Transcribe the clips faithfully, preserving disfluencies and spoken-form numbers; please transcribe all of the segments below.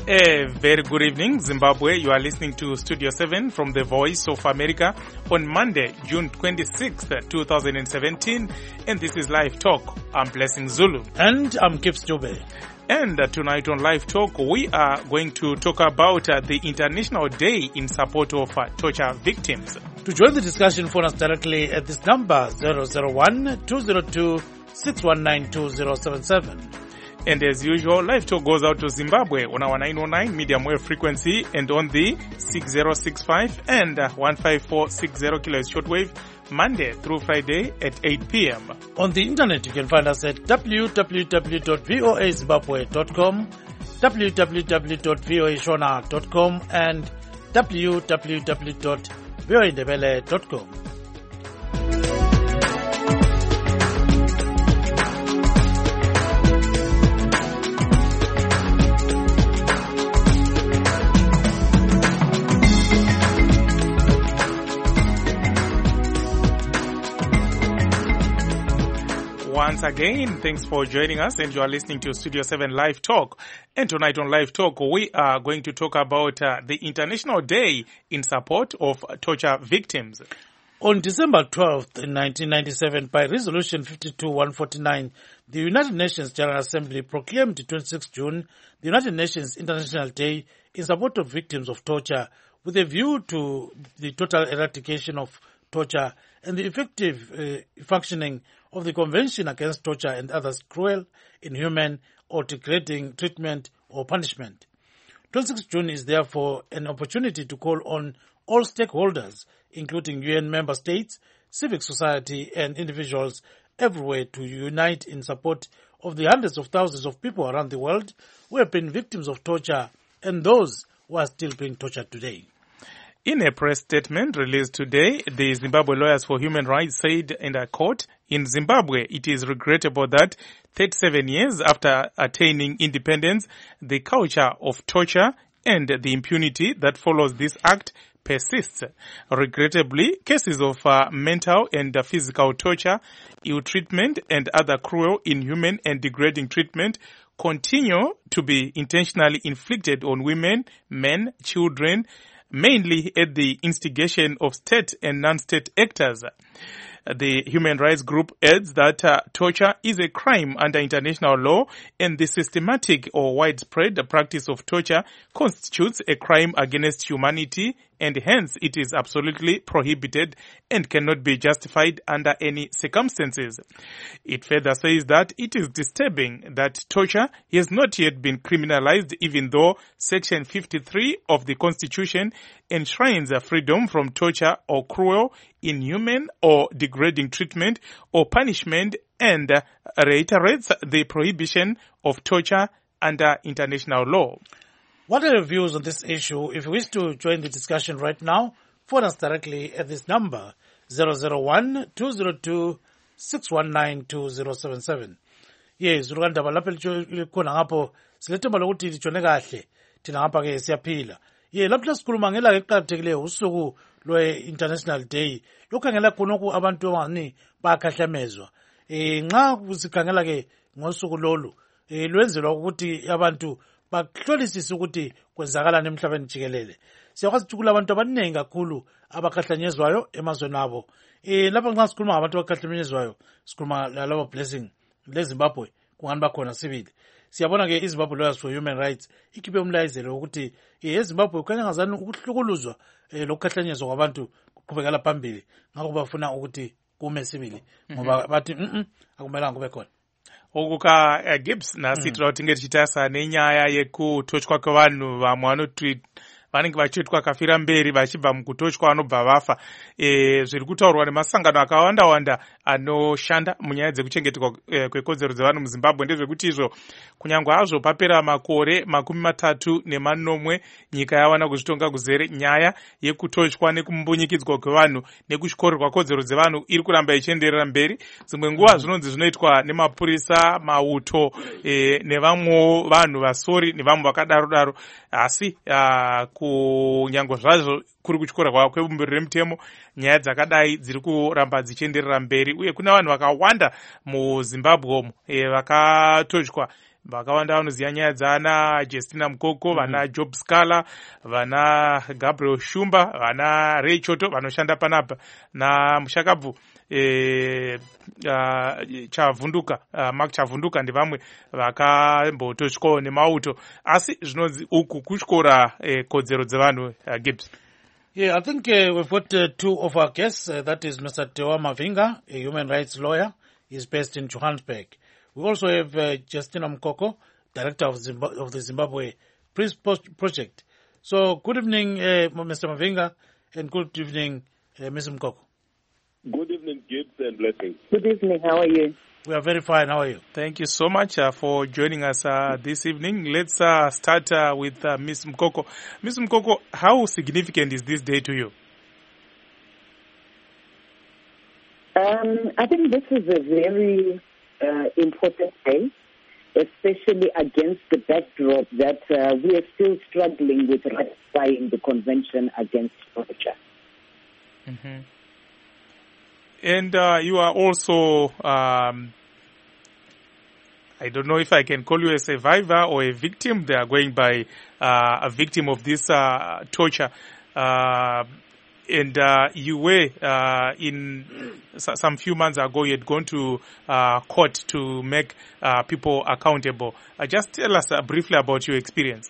A very good evening, Zimbabwe. You are listening to Studio seven from the Voice of America on Monday, June twenty-sixth, twenty seventeen. And this is Live Talk. I'm Blessing Zulu. And I'm Gibbs Dube. And uh, tonight on Live Talk, we are going to talk about uh, the International Day in support of uh, torture victims. To join the discussion, phone us directly at this number, zero zero one, two zero two, six one nine, two zero seven seven. And as usual, Live Talk goes out to Zimbabwe on our nine oh nine medium wave frequency and on the six zero six five and uh, one five four six zero kilohertz shortwave, Monday through Friday at eight p.m. On the internet, you can find us at w w w dot voa zimbabwe dot com, w w w dot voa shona dot com, and w w w dot voa ndebele dot com. Once again, thanks for joining us, and you are listening to Studio seven Live Talk. And tonight on Live Talk, we are going to talk about uh, the International Day in support of torture victims. On December twelfth, nineteen ninety-seven, by Resolution fifty-two one forty-nine, the United Nations General Assembly proclaimed the twenty-sixth of June the United Nations International Day in support of victims of torture, with a view to the total eradication of torture and the effective uh, functioning of the Convention Against Torture and Others Cruel, Inhuman, or Degrading Treatment or Punishment. twenty-sixth of June is therefore an opportunity to call on all stakeholders, including U N member states, civic society, and individuals everywhere to unite in support of the hundreds of thousands of people around the world who have been victims of torture and those who are still being tortured today. In a press statement released today, the Zimbabwe Lawyers for Human Rights said, and I quote, "In Zimbabwe, it is regrettable that thirty-seven years after attaining independence, the culture of torture and the impunity that follows this act persists. Regrettably, cases of uh, mental and uh, physical torture, ill treatment, and other cruel, inhuman, and degrading treatment continue to be intentionally inflicted on women, men, children, mainly at the instigation of state and non-state actors." The human rights group adds that uh, torture is a crime under international law, and the systematic or widespread practice of torture constitutes a crime against humanity, and hence it is absolutely prohibited and cannot be justified under any circumstances. It further says that it is disturbing that torture has not yet been criminalized, even though Section fifty-three of the Constitution enshrines freedom from torture or cruel, inhuman, or degrading treatment or punishment, and reiterates the prohibition of torture under international law. What are your views on this issue? If you wish to join the discussion right now, phone us directly at this number, zero zero one, two zero two, six one nine, two zero seven seven. Yes, urukandaba lapha likhona ngapho silethemba lokuthi litshone kahle thina ngapha ke siyaphila. Ye lapha sikhuluma ngelanga eliqhakathekileyo usuku lwe-International Day lokhangela khonokho abantu abangani bayakhahlamezwa. Eh nxa sikhangela ke ngosuku lolu eh lwenzelwa ukuthi abantu bahlolisise ukuthi kwenzakalani emhlabeni jikelele. Siyakwazi ukuthi abantu abaningi kakhulu abakhahlanyezwayo emazweni abo. Eh lapha nxa sikhuluma ngabantu abakhahlanyezwayo sikhuluma labo Blessing leZimbabwe kungani bakhona sibili. Siyabona ke iZimbabwe Lawyers for Human Rights ikhiphe umlayezelo ukuthi eZimbabwe kukhanya ngazani ukuhlukuluzwa lokukhahlanyezwa kwabantu kuqhubekela phambili ngakho bafuna ukuthi kume sibili ngoba bathi mhm akumelanga kube khona. Okuka uh, Gibbs nasitira kuti ngetichitasa nenyaya yekutochwa kwevanhu vamwe vanoti vanenge vachitwa kafira mberi vachibva mukutochwa vanobva vafa. E, zviri kutaurwa nemasangano akawanda wanda anoshanda munyaya dzekuchengetwa e, kwekodzero dzevanhu muZimbabwe ndezvekuti izvo kunyange hazvo papera makore makumi matatu nemanomwe nyika yawana kuzvitonga kuzere nyaya yekutochwa nekumbunyikidzwa kwevanhu nekushorerwa kodzero dzevanhu iri kuramba ichienderera mberi. Dzimwe nguva zvinonzi zvinoitwa nemapurisa, mauto e, nevamwewo vanhu vasori nevamwe vakadaro daro, asi uh, kunyange zvazvo kuri kutyorwa kwebumbiro remutemo, nyaya dzakadai dziri kuramba dzichienderera mberi, uye kuna vanhu vakawanda muZimbabwe umo vakatotywa. Vakawanda vanoziva nyaya dzana Justina Mukoko, mm-hmm. vana Job Scala, vana Gabriel Shumba, vana Ray Choto vanoshanda panapa, na Mushakabvu e, uh, Chavunduka, uh, Mark Chavunduka ndivamwe vakambotosvikawo nemauto. Asi zvinonzi uku kutyora e, kodzero dzevanhu, uh, Gibbs. Yeah, I think uh, we've got uh, two of our guests. Uh, that is Mister Tewa Mavinga, a human rights lawyer. He's based in Johannesburg. We also have uh, Justina Mukoko, director of, Zimbabwe, of the Zimbabwe Peace Project. So, good evening, uh, Mister Mavinga, and good evening, uh, Mister Mukoko. Good evening, Gibbs, and blessings. Good evening. How are you? We are very fine. How are you? Thank you so much uh, for joining us uh, this evening. Let's uh, start uh, with uh, Miz Mukoko. Miz Mukoko, how significant is this day to you? Um, I think this is a very uh, important day, especially against the backdrop that uh, we are still struggling with ratifying the Convention Against Torture. Mm-hmm. And uh, you are also, um, I don't know if I can call you a survivor or a victim. They are going by uh, a victim of this uh, torture. Uh, and uh, you were, uh, in some few months ago, you had gone to uh, court to make uh, people accountable. Uh, just tell us uh, briefly about your experience.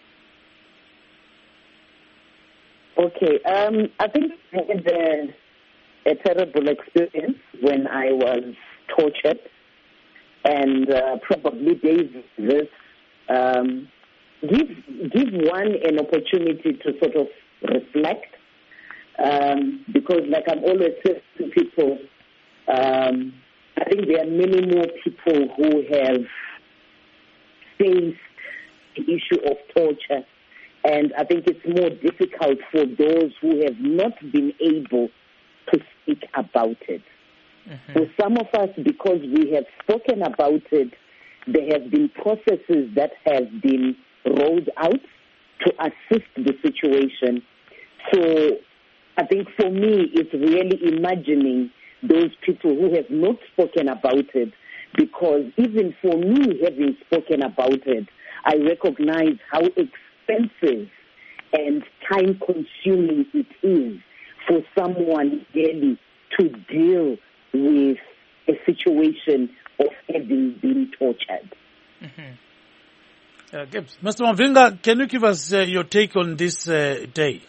Okay. Um, I think I had a, a terrible experience when I was tortured. And uh, probably days this um, give give one an opportunity to sort of reflect, um, because like I'm always saying to people, um, I think there are many more people who have faced the issue of torture, and I think it's more difficult for those who have not been able to speak about it. Mm-hmm. For some of us, because we have spoken about it, there have been processes that have been rolled out to assist the situation. So I think for me, it's really imagining those people who have not spoken about it, because even for me, having spoken about it, I recognize how expensive and time-consuming it is for someone really to deal with a situation of having been tortured. Mm-hmm. Uh, Gibbs. Mister Mavinga, can you give us uh, your take on this uh, day?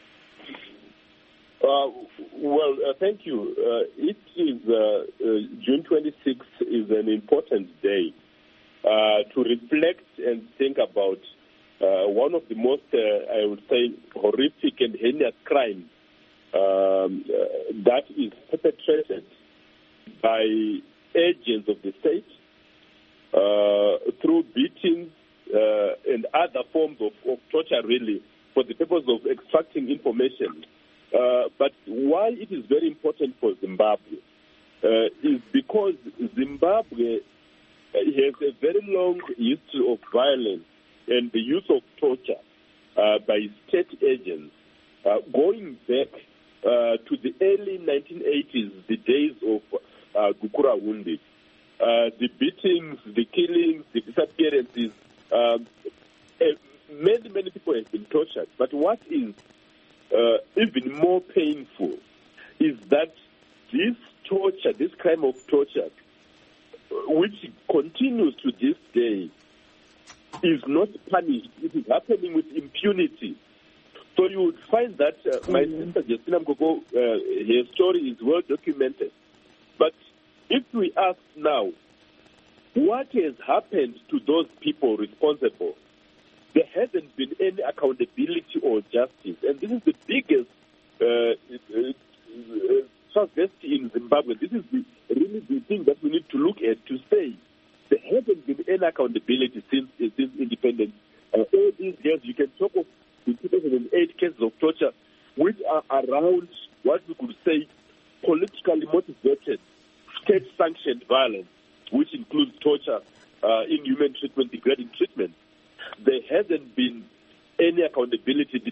Uh, well, uh, thank you. Uh, it is uh, uh, June twenty-sixth is an important day uh, to reflect and think about uh, one of the most, uh, I would say, horrific and heinous crimes um, uh, that is perpetrated by agents of the state uh, through beatings uh, and other forms of, of torture, really, for the purpose of extracting information. Uh, but why it is very important for Zimbabwe uh, is because Zimbabwe has a very long history of violence and the use of torture uh, by state agents, uh, going back uh, to the early nineteen eighties, the days of uh, Gukura Wundi. Uh, the beatings, the killings, the disappearances, um, uh, many, many people have been tortured. But what is uh, even more painful is that this torture, this crime of torture, which continues to this day, is not punished. It is happening with impunity. So you would find that uh, my mm-hmm. sister Justina Mukoko, uh, her story is well documented. But if we ask now, what has happened to those people responsible? There hasn't been any accountability or justice. And this is the biggest uh, uh, travesty in Zimbabwe. This is the, really the thing that we need to look at to say there hasn't been any accountability since, uh, since independence. Uh, all these years, you can talk of the two thousand eight cases of torture, which are around what we could say politically motivated, state-sanctioned violence, which includes torture, uh, inhuman treatment, degrading treatment. There hasn't been any accountability.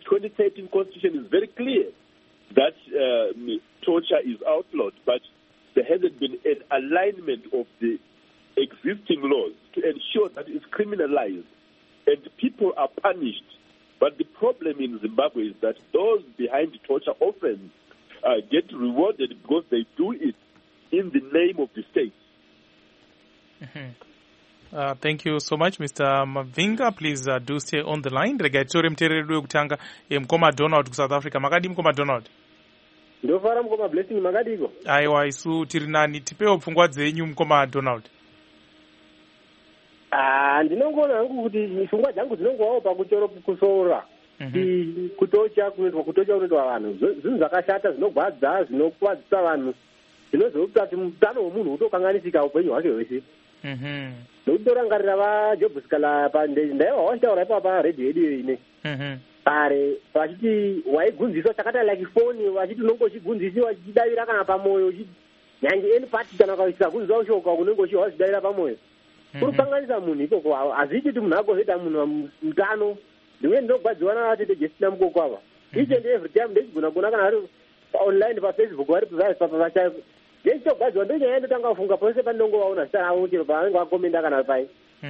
law that is criminalized and people are punished. But the problem in Zimbabwe is that those behind torture often uh, get rewarded because they do it in the name of the state. Mm-hmm. Uh, thank you so much, Mister Mavinga. Please uh, do stay on the line. Regatori mtereri kutanga mkoma Donald ku South Africa. Makadi mkoma Donald. Ndofara mkoma blessing makadiko. Aiwa isu tiri nani tipewo pfungwa dzenyu mkoma Donald. Ah, ndinongoona hangu kuti pfungwa dzangu dzinongowawo pakuchoro kusora. Mm-hmm. Kutocha kunoitwa kutocha kunoitwa vanhu zvinhu zvakashata zvinogwadza zvinokwadzisa vanhu zvinozoita kuti mutano wemunhu utokanganisika upenyu hwake hwese. Mhm. Ndokutorangarira vaJobs kala pandaiwa wachitaura ipapo paredhiyo yedu ine. Mhm. Pare vachiti waigunziswa chakata like foni vachiti unongo uchigunzisiwa uchidavira kana pamoyo nyange eni pati kana ukaisa kunzwa ushoka unongo uchiwazvidavira pamoyo. Kurukanganisa munhu ikoko hazviti kuti munhu agozoita munhu mutano. Ndimwe ndinogwadziwa navatete Justina Mukoko ava. Each and every time ndechigona kuona kana ari online paFacebook vari papa vachaipo. Ndechitogwadziwa ndonyaya ndotanga kufunga pose pandinongovaona zita ravo chero pavanenge vakomenda kana pai.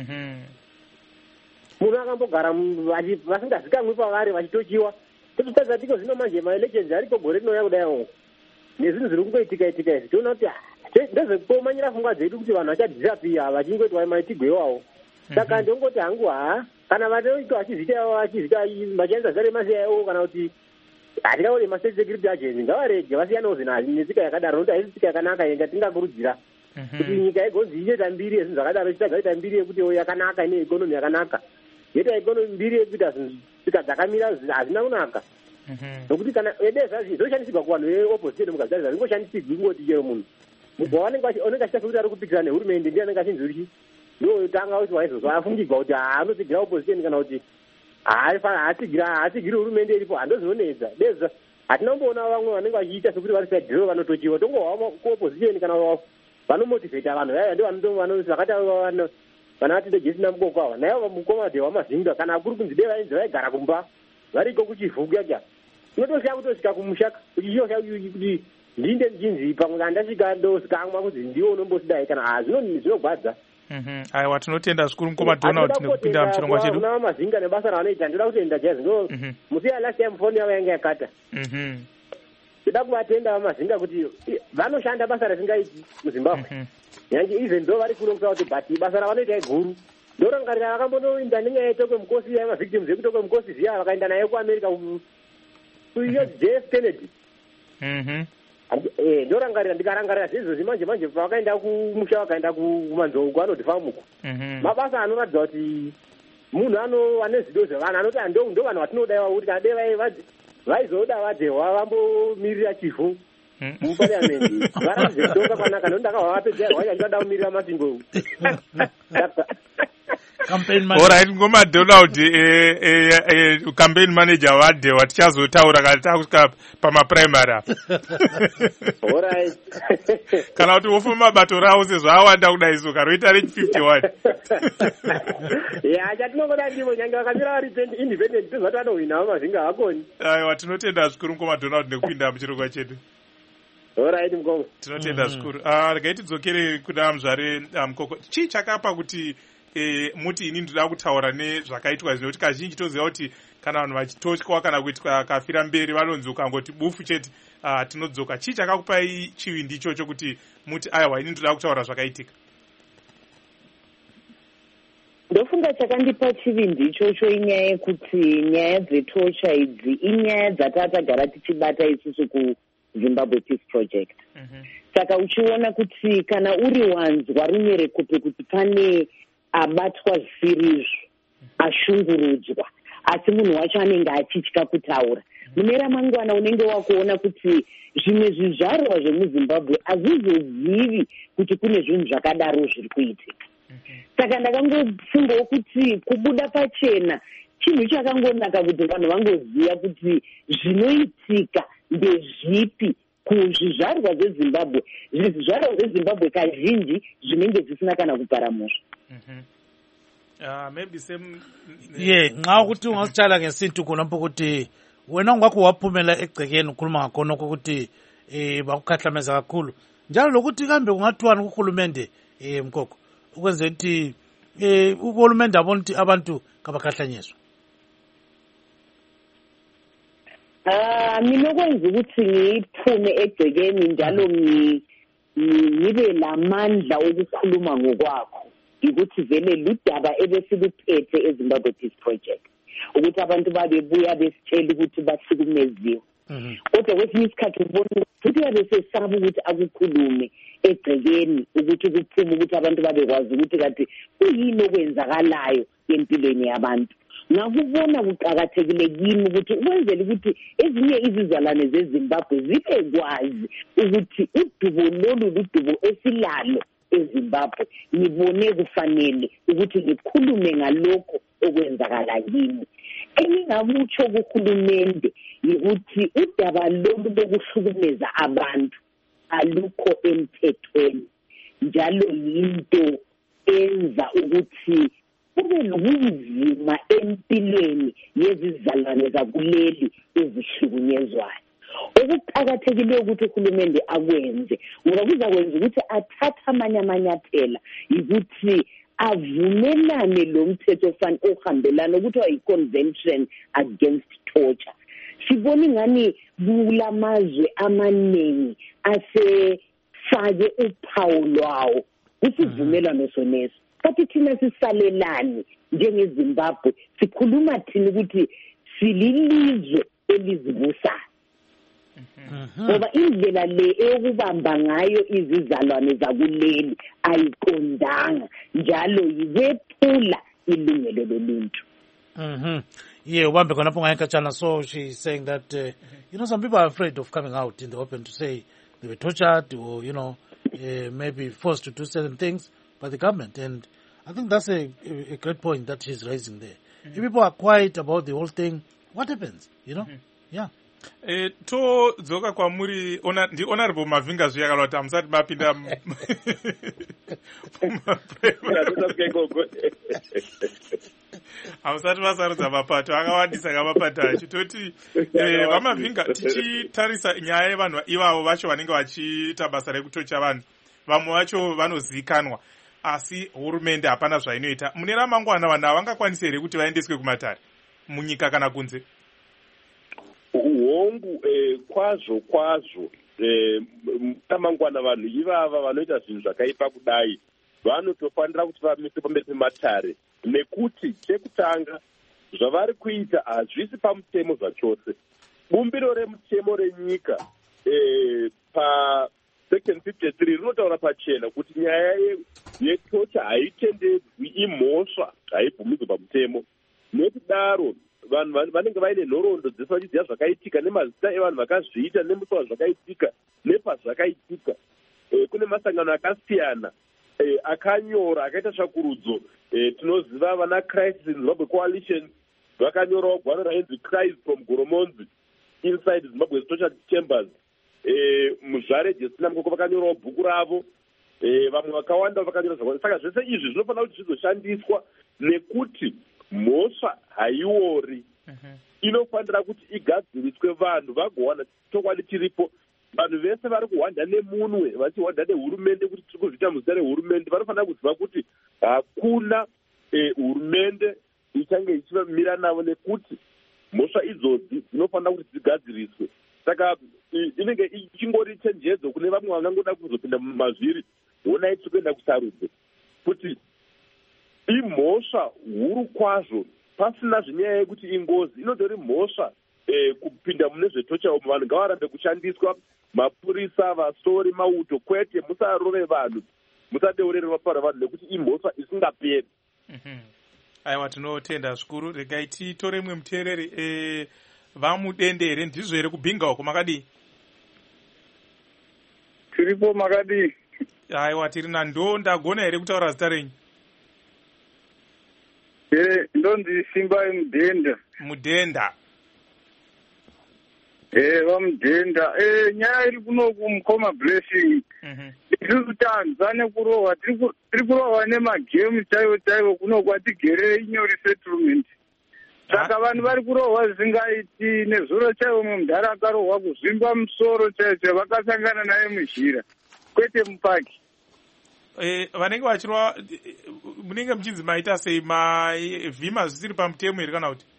Munhu akambogara vasingazikamwi pavari vachitochiwa. Tototadza tiko zvino manje maelections ariko gore rinouya kudaio. Nezvinhu zviri kungoitika itika izvi toona kuti ndezvekumanyira pfungwa dzedu kuti vanhu vachadhisapia vachingoitwa maitigwewawo. Saka ndongoti hangu haa kana vanoita vachizita vachizita vachienza zare masiyaiwo kana kuti hatingaone mastate security agents ngavarege vasiyanawo zvinhu netsika yakadaro nokuti haisi tsika yakanaka yenga tingakurudzira kuti nyika igonzi ichoita mbiri yezvinhu zvakadaro ichitagaita mbiri yekuti yakanaka ine ikonomi yakanaka yoita ikonomi mbiri yekuita zvinhu tsika dzakamira hazina kunaka nokuti kana edeza zvinoshandisirwa kuvanhu veopposite democracy zvingoshandisirwi kungoti chero munhu mugwa wanenge achita sekuti ari kupikisana nehurumende ndiye anenge achinzwi ndotanga kuti waizozwa afungigwa kuti haanotsigira opposition kana kuti haatsigiri hurumende iripo hando zvinonedza deza hatina kumboona vamwe vanenge vachiita sekuti vari sadhiro vanotochiwa tongohwa kuopposition kana vanomotivheta vanhu vaya ndo vakati vanavatite Justina Mukoko ava naivo mukomadhe wamazinga kana kuri kunzi dei vainzi vaigara kumba variko kuchivhuku yacha unotosvika kutosvika kumushaka uchichiosha kuti ndinde ndichinzi pamwe andasvika ndosikamwa kuti ndiwo unombosidai kana ha zvinogwadza. Aiwa tinotenda zvikuru mukoma Donald nekupinda muchirongwa chedu. Kuna mazinga nebasa ravanoita ndoda kutenda chaizvo ndo musiya last time phone yavo yanga yakata. Ndoda kuvatenda vamazinga kuti vanoshanda basa rasingaiti muZimbabwe. Nyange even ndo vari kuno kutaura kuti but basa ravanoita iguru. Ndorangarira vakambonoinda nenyaya yetokwe mukosi yamavhictims ekutokwe mukosi ziya vakaenda naye kuAmerica kuyo J F Kennedy. Eh, ndorangarira ndikarangarira zvezvo zvimanje manje vakaenda kumusha vakaenda kumanzou kwanoti famuko. Mabasa anoratidza kuti munhu ano ane zido zvevanhu anoti ndo ndo vanhu vatinodaiwa kuti kade vaizoda vadehwa vambomirira chifu mupariamendi varatidze kudonga kwanaka nokuti ndakavapedzera wacha ndinoda kumirira masingo. Alright, ngoma Donald eh eh campaign manager wade watichazotaura kana takusvika pama primary. Alright. Kana kuti wofuma bato rawo sezvaawanda kudai so karoita reach fifty-one. Yeah, chatinongoda ndimo nyange vakamira vari independent tozvatanohwina vamazinga hakoni. Aiwa tinotenda zvikuru ngoma Donald nekupinda muchirongwa chedu. Alright mukoma. Tinotenda zvikuru. Ah regai tidzokere kuna muzvare Mukoko. Chii chakapa kuti E, muti ini ndoda kutaura nezvakaitwa zvino kuti kazhinji toziva kuti kana vanhu vachitotywa kana kuitwa kafira mberi vanonzi ukangoti bufu chete uh, tinodzoka. Chii chakakupai chivindi ichocho kuti muti aiwa ini ndoda kutaura zvakaitika? Ndofunga chakandipa chivindi ichocho inyaya yekuti nyaya dzetocha idzi inyaya dzatatagara tichibata isusu kuZimbabwe Peace Project. Mm-hmm. Saka uchiona kuti kana uri wanzwa rumwe rekope kuti pane abatwa zvisiri ashungurudzwa asi munhu wacho anenge achitya kutaura mune ramangwana unenge wakuona kuti zvimwe zvizvarwa zvemuZimbabwe hazvizozivi kuti kune zvinhu zvakadaro zviri kuitika. Saka ndakangofungawo kuti kubuda pachena chinhu chakangonaka kuti vanhu vangoziva kuti zvinoitika ndezvipi kuzvizvarwa zveZimbabwe. Zvizvarwa zveZimbabwe kazhinji zvinenge zvisina kana kuparamusha. Mhm. Uh, maybe same yeah nxa ukuthi ungasitshala ngesintu khonapho ukuthi wena ungakho waphumela egcekeni ukhuluma ngakhonokho ukuthi eh bakukhahlameza kakhulu njalo lokuthi kambe kungathiwani kuhulumende eh Mukoko ukwenza ukuthi eh uhulumende abonti abantu kabakhahlanyezwa? Ah, mina okwenza ukuthi ngiphume egcekeni njalo ngibe lamandla okukhuluma ngokwakho ukuthi vele ludaba ebesiluphethe eZimbabwe Peace Project ukuthi abantu babebuya besitshela ukuthi bahlukumeziwe. Kodwa kwesinye isikhathi ubona ukuthi babesesaba ukuthi akukhulume egcekeni ukuthi kuphume ukuthi abantu babekwazi ukuthi kanti kuyini okwenzakalayo empilweni yabantu. Ngakubona kuqakathekile kimi ukuthi ukwenzela ukuthi ezinye izizalwane zeZimbabwe zibekwazi ukuthi udubo lolu ludubo esilalo eZimbabwe ngibone kufanele ukuthi ngikhulume ngalokho okwenzakala kimi. Engingakutsho kuhulumende ukuthi udaba lolu lokuhlukumeza abantu alukho emthethweni njalo yinto enza ukuthi kube nobunzima empilweni yezizalwane zakuleli ezihlukunyezwayo. Okuqakathekile ukuthi uhulumende akwenze ngoba kuzakwenza ukuthi athathe amanye amanyathela ukuthi avumelane lo mthetho ofana ohambelana ukuthiwa yi-Convention Against Torture. Sibona ingani kulamazwe amaningi asefake uphawu lwawo kusivumelwano soneso. Kathi thina sisalelani njengeZimbabwe sikhuluma thina ukuthi sililizwe elizibusayo. Ngoba indlela le eyokubamba ngayo izizalwane zakuleli ayiqondanga njalo yiwephula ilungelo loluntu. Mhm. Yeah, ubambe khona lapho ngayekhatshana. So she's saying that uh, you know some people are afraid of coming out in the open to say they were tortured or you know uh, maybe forced to do certain things by the government, and I think that's a, a, a great point that she's raising there. Mm-hmm. If people are quiet about the whole thing, what happens? You know? Mm-hmm. Yeah. Eh, to dzoka kwamuri ona ndi honorable Mavinga zviyakalota musati mapinda hamusati vasarudza mapato akawandisa kamapato acho toti eh, vaMavinga tichitarisa nyaya yevanhu ivavo vacho vanenge vachiita basa rekutocha vanhu vamwe vacho vanozikanwa asi hurumende hapana zvainoita. Mune ramangwana vanhu havangakwanisi here kuti vaendeswe kumatare munyika kana kunze? Hongu eh, kwazvo kwazvo eh, ramangwana vanhu ivava vanoita zvinhu zvakaipa kudai vanotofanira kuti vamiswe pamberi pematare nekuti chekutanga zvavari kuita hazvisi pamutemo zvachose. Bumbiro remutemo renyika eh, pa section fifty-three rinotaura pachena kuti nyaya yetocha haitendedzwi imhosva haibvumidzwe pamutemo. Nekudaro vanhu vanenge vaine nhoroondo dzese vachiziva zvakaitika nemazita evanhu vakazviita nemusi wazvakaitika nepazvakaitika. E, kune masangano akasiyana e, akanyora akaita tsvakurudzo. E, tinoziva vana Crisis in Zimbabwe Coalition vakanyorawo gwaro rainzi Cries from Goromonzi Inside Zimbabwe's Torture Chambers. E, muzvare jesina mukoko vakanyorawo bhuku ravo. E, vamwe vakawanda vakanyora zvakawanda. Saka zvese izvi zvinofanira kuti zvizoshandiswa nekuti mhosva haiori. Uh-huh. Inofanira kuti igadziriswe vanhu vagowana chokwadi chiripo. Vanhu vese vari kuhwanda nemunwe vachihwanda nehurumende kuti tiri kuzviita muzita rehurumende vanofanira kuziva kuti hakuna eh, hurumende ichange ichimira navo nekuti mhosva idzodzi dzinofanira kuti dzigadziriswe. Saka inenge ichingori chenjedzo kune vamwe vangangoda kuzopinda mumazviri honai tiri kuenda kusarudze kuti imhosva huru kwazvo pasina zvinyaya yekuti ingozi inotori mhosva eh, kupinda mune zvetocha umo vanhu ngavarambe kushandiswa mapurisa vasori mauto kwete musarove vanhu musadeurere ropa ravanhu nekuti imhosva isingaperi. Mm-hmm. Aiwa tinotenda zvikuru. Regai titore mwe muteereri eh, vamudendere ndizvo here kubhinga uko makadii? Tiripo makadii? Aiwa tiri na ndo ndagona here kutaura zita renyu? Eh, ndonzi Simba Mudenda. Mudenda. Eh, vamudenda. Eh, nyaya iri kunoku mukoma Blessing. Mhm. Tiri kutanza nekurohwa, tiri kurohwa nemagemu chaiwo chaiwo kunoku atigere inyori settlement. Saka vanhu vari kurohwa zvisingaiti nezuro chaiwo mumudhara akarohwa kuzvimba musoro chaiwo chaiwo vakasangana naye muzhira kwete mupaki. Eh, vanenge vachirwa munenge muchinzi maita sei mavhima zvisiri pamutemo here kana kuti?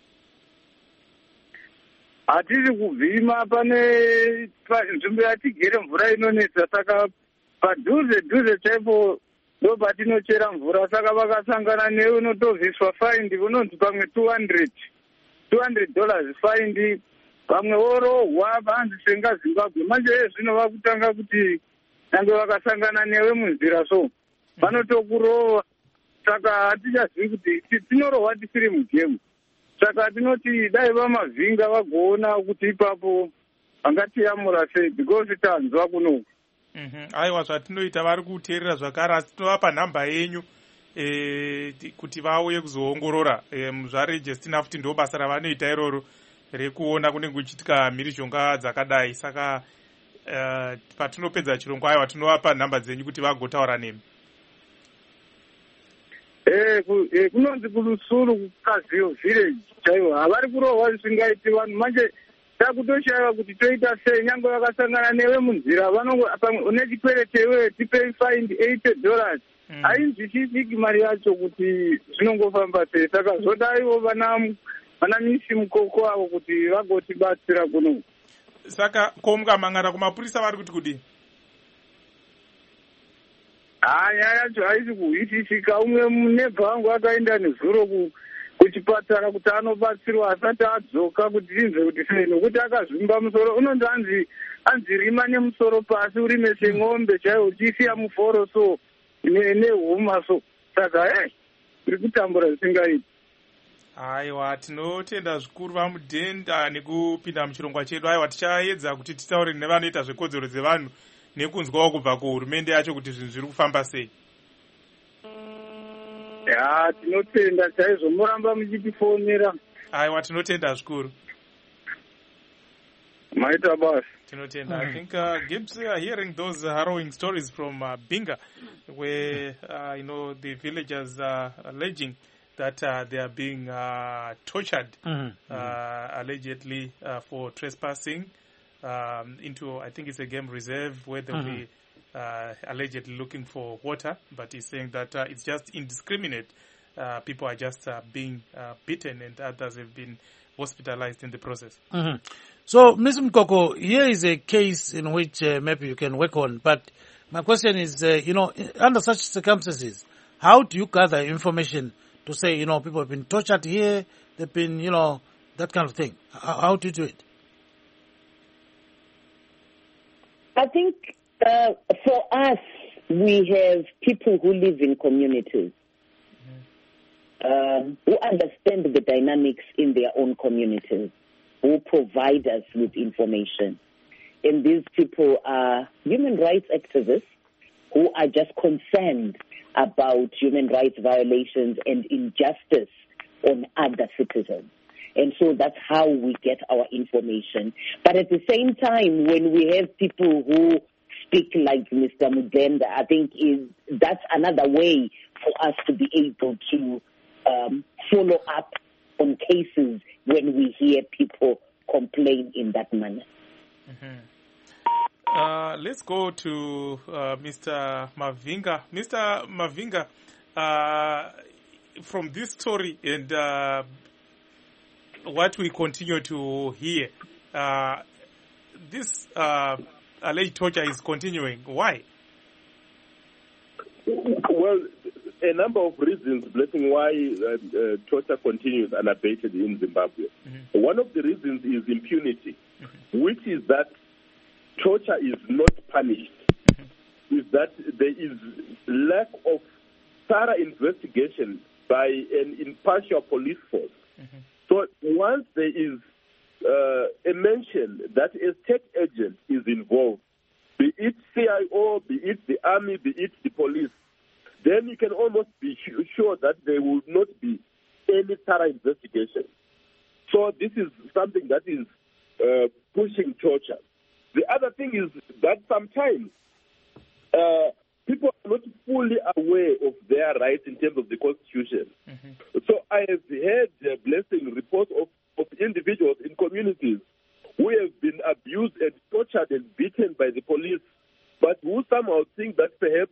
Hatisi kuvhima, pane nzvimbo yatigere mvura inonetsa, saka padhuze dhuze chaipo ndo patinochera mvura, saka vakasangana newe unotovhiswa faindi unonzi pamwe two hundred two hundred dollars faindi, vamwe vorohwa vanzi senga Zimbabwe. Manje zvino vakutanga kuti nange vakasangana newe munzira so vanotokurova, saka hatichazivi kuti tinorohwa tisiri mugemu. Saka tinoti dai vamavhinga vagoona kuti ipapo vangatiyamura sei, because tanzwa kunoku. Aiwa, zvatinoita vari kuteerera zvakare, asi tinovapa nhamba yenyu e, kuti vauye kuzoongorora e, zvarejestina futi ndo basa ravanoita iroro rekuona kunenge kuchiitika mhirizhonga dzakadai. Saka uh, patinopedza chirongwa aiwa tinovapa nhamba dzenyu kuti vagotaura nemi. Eh, kunonzi kulusuru kuKaziyo village chaiwo havari kurohwa zvisingaiti vanhu. Manje takutoshayiwa kuti toita sei, nyange vakasangana newe munzira vanongo une chikwerete iwe tipei find eighty dollars. Hainzwisisiki mari yacho kuti zvinongofamba sei, saka zvodaiwo vana vana misi mukoko avo kuti vagotibatsira kuno. Saka ko mukamangana kumapurisa vari kuti kudii? Ah, nyaya yacho haisi kuhitisika. Umwe munebva wangu akaenda nezuro kuchipatara kuti anobatsirwa asati adzoka kuti tinzwe kuti sei, nokuti akazvimba musoro. Unonzi anzi anzi rima nemusoro pasi urime seng'ombe chaiwo uchisiya muforo so nehuma so. Saka eh uri kutambura zvisingaiti. Aiwa, tinotenda zvikuru vamudhenda nekupinda muchirongwa chedu. Aiwa, tichaedza kuti titaure nevanoita zvekodzero dzevanhu nekunzwawo kubva kuhurumende yacho kuti zvinhu zviri kufamba sei. Ya, tinotenda chaizvo, muramba muchitifonera. Aiwa, tinotenda zvikuru. Maita basi. Tinotenda. Mm. I think uh, Gibbs are hearing those uh, harrowing stories from uh, Binga, where uh, you know the villagers are alleging that uh, they are being uh, tortured, mm-hmm. uh, allegedly uh, for trespassing um, into, I think it's a game reserve where they'll mm-hmm. be uh, allegedly looking for water. But he's saying that uh, it's just indiscriminate. Uh, people are just uh, being uh, beaten, and others have been hospitalized in the process. Mm-hmm. So, Mister Mkoko, here is a case in which uh, maybe you can work on. But my question is, uh, you know, under such circumstances, how do you gather information to say, you know, people have been tortured here, they've been, you know, that kind of thing? How, how do you do it? I think uh, for us, we have people who live in communities, mm-hmm. um, who understand the dynamics in their own communities, who provide us with information. And these people are human rights activists who are just concerned about human rights violations and injustice on other citizens. And so that's how we get our information. But at the same time, when we have people who speak like Mister Mudenda, I think is that's another way for us to be able to um, follow up on cases when we hear people complain in that manner. Mm-hmm. Uh, let's go to uh, Mister Mavinga. Mister Mavinga, uh, from this story and uh, what we continue to hear, uh, this uh, alleged torture is continuing. Why? Well, a number of reasons, Blessing, why uh, uh, torture continues unabated in Zimbabwe. Mm-hmm. One of the reasons is impunity, mm-hmm. which is that torture is not punished, mm-hmm. is that there is lack of thorough investigation by an impartial police force. Mm-hmm. So once there is uh, a mention that a state agent is involved, be it C I O, be it the army, be it the police, then you can almost be sure that there will not be any thorough investigation. So this is something that is uh, pushing torture. The other thing is that sometimes uh, people are not fully aware of their rights in terms of the Constitution. Mm-hmm. So I have heard uh, Blessing reports of, of individuals in communities who have been abused and tortured and beaten by the police, but who somehow think that perhaps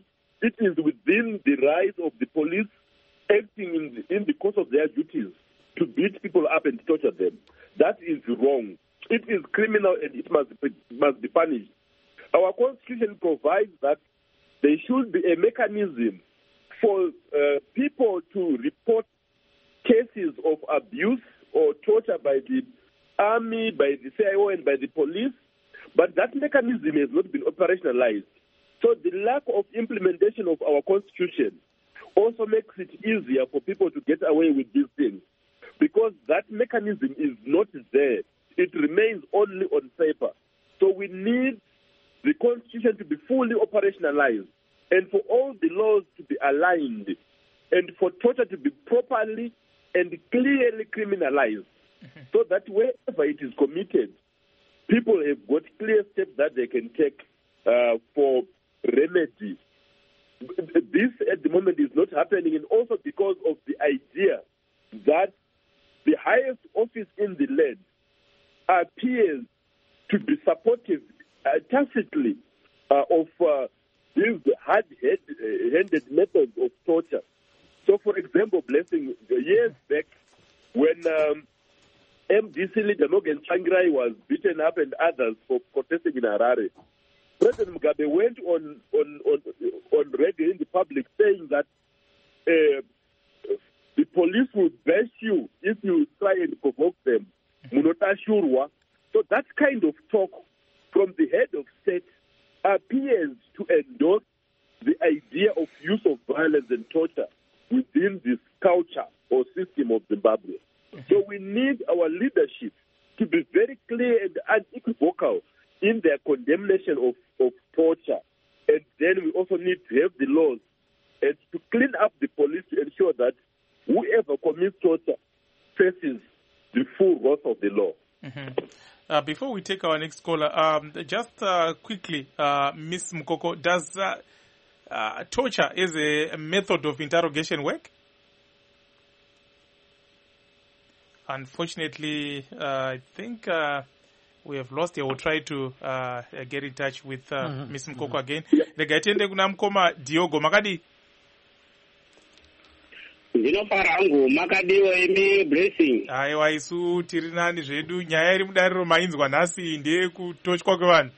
it is within the rights of the police acting in the, in the course of their duties to beat people up and torture them. That is wrong. It is criminal and it must be, must be punished. Our Constitution provides that there should be a mechanism for uh, people to report cases of abuse or torture by the army, by the C I O, and by the police, but that mechanism has not been operationalized. So the lack of implementation of our Constitution also makes it easier for people to get away with these things, because that mechanism is not there. It remains only on paper. So we need the Constitution to be fully operationalized and for all the laws to be aligned and for torture to be properly and clearly criminalized, mm-hmm. so that wherever it is committed, people have got clear steps that they can take uh, for remedy. This at the moment is not happening, and also because of the idea that the highest office in the land appears to be supportive uh, tacitly uh, of uh, these hard-handed methods of torture. So, for example, Blessing, years back, when um, M D C leader Morgan Tsvangirai was beaten up and others for protesting in Harare, President Mugabe went on, on, on, on radio in the public saying that uh, the police will bash you if you try and provoke them. So that kind of talk from the head of state appears to endorse the idea of use of violence and torture within this culture or system of Zimbabwe. Mm-hmm. So we need our leadership to be very clear and unequivocal in their condemnation of, of torture. And then we also need to have the laws and to clean up the police to ensure that whoever commits torture faces the full wrath of the law. Mm-hmm. Uh, before we take our next caller, um, just uh, quickly, uh, Miz Mukoko, does uh, uh, torture as a, a method of interrogation work? Unfortunately, uh, I think uh, we have lost here. We'll try to uh, get in touch with uh, mm-hmm. Miz Mukoko mm-hmm. again. Regaitende kuna mkoma Diogo Makadi. Ndinofara hangu makadiwa imi Blessing. Aiwa isu tiri nani zvedu nyaya iri mudariro mainzwa nhasi ndiye kutotywa kwevanhu.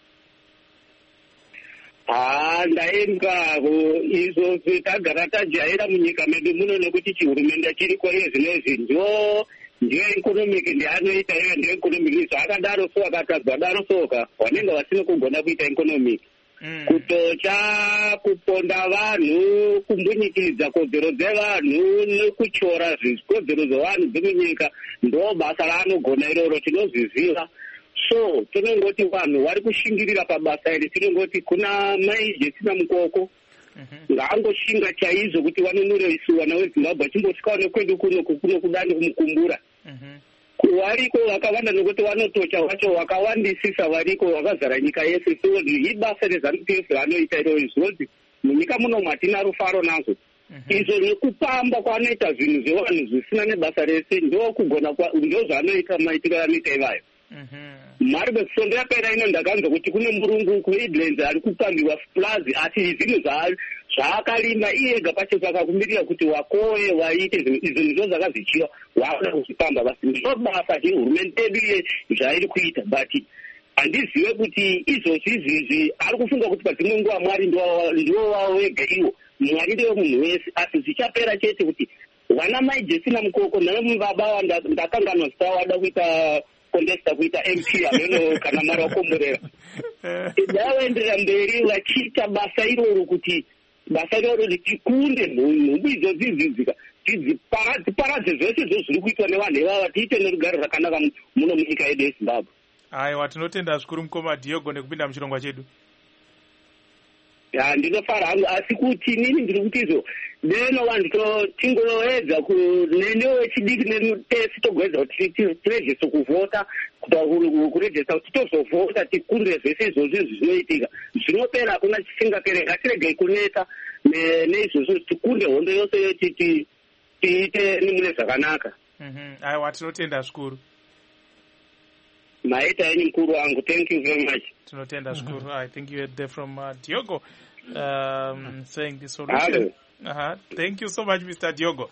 Ah, ndaenga izvo tagara tajaira munyika medu muno nekuti chihurumende chiriko iye zvinezvi ndio ndio economic ndianoita iye ndio economic zvakadaro so akatadzwa daro soka vanenge vasina kugona kuita economic. Mm. Kutocha, kuponda vanhu, kumbunyikidza kodzero dzevanhu nekuchora kodzero dzevanhu dzemunyika ndo basa raanogona iroro tinozviziva. So tinongoti vanhu vari kushingirira pabasa iri, tinongoti kuna maijetsina mukoko ngaangoshinga chaizvo kuti vanonure isu vana veZimbabwe achimbosvikawo nekwedu kuno kuno kudani kumukumbura. Variko vakawanda nokuti vanotocha vacho vakawandisisa variko vakazara nyika yese. So ibasa reZANU P F vanoita irori zvinoti munyika muno matina rufaro nazvo. Izvo nekupamba kwanoita zvinhu zvevanhu zvisina nebasa rese ndo kugona ndo zvanoita maitiro anoita ivayo. Mari besondo yapera ino ndakanzwa kuti kune murungu kuEdlands ari kupambiwa plazi asi zvinhu zvaakarima iye ega pacho akakumbirira kuti wakowe waite izvo ndizvo zvakazichiwa wakuda kuzvipamba basi ndiro basa hurumende yedu iye zvairi kuita but handizive kuti izvozvi izvizvi ari kufunga kuti padzimwe nguva Mwari ndiwo wavo wega iwo Mwari ndiwe munhu wese asi zvichapera chete kuti vana maijetsina mukoko nave baba ndakanganwa zita wada kuita kondesta kuita M P ameno kana mara wakomborera ndavaenderera mberi vachiita basa iroro kuti basa iroro richikunde nhumbu idzodzi dzidzika dziparadze zvese izvo zviri kuitwa nevanhu ivava tiite nerugare rakanaka muno munyika yedu yeZimbabwe. Aiwa, tinotenda zvikuru mukoma Diogo nekupinda muchirongwa chedu. Ya ndinofara hangu asi kuti nini ndiri kuti izvo neno vanhu tingoedza nenewo chidiki netesi togwedza kuti tirejese kuvhota kurejesa kuti tozovhota tikundire zvese izvozvi zvinoitika zvinopera hakuna chisingapere ngatiregei kuneta neizvozvo tikunde hondo yose tiite nimune zvakanaka. Aiwa, tinotenda zvikuru. Maita yenyu mkuru wangu, thank you very much. Tinotenda zvikuru. I think you heard there from uh, Diogo. um, saying the solution. Uh-huh. Thank you so much, Mister Diogo.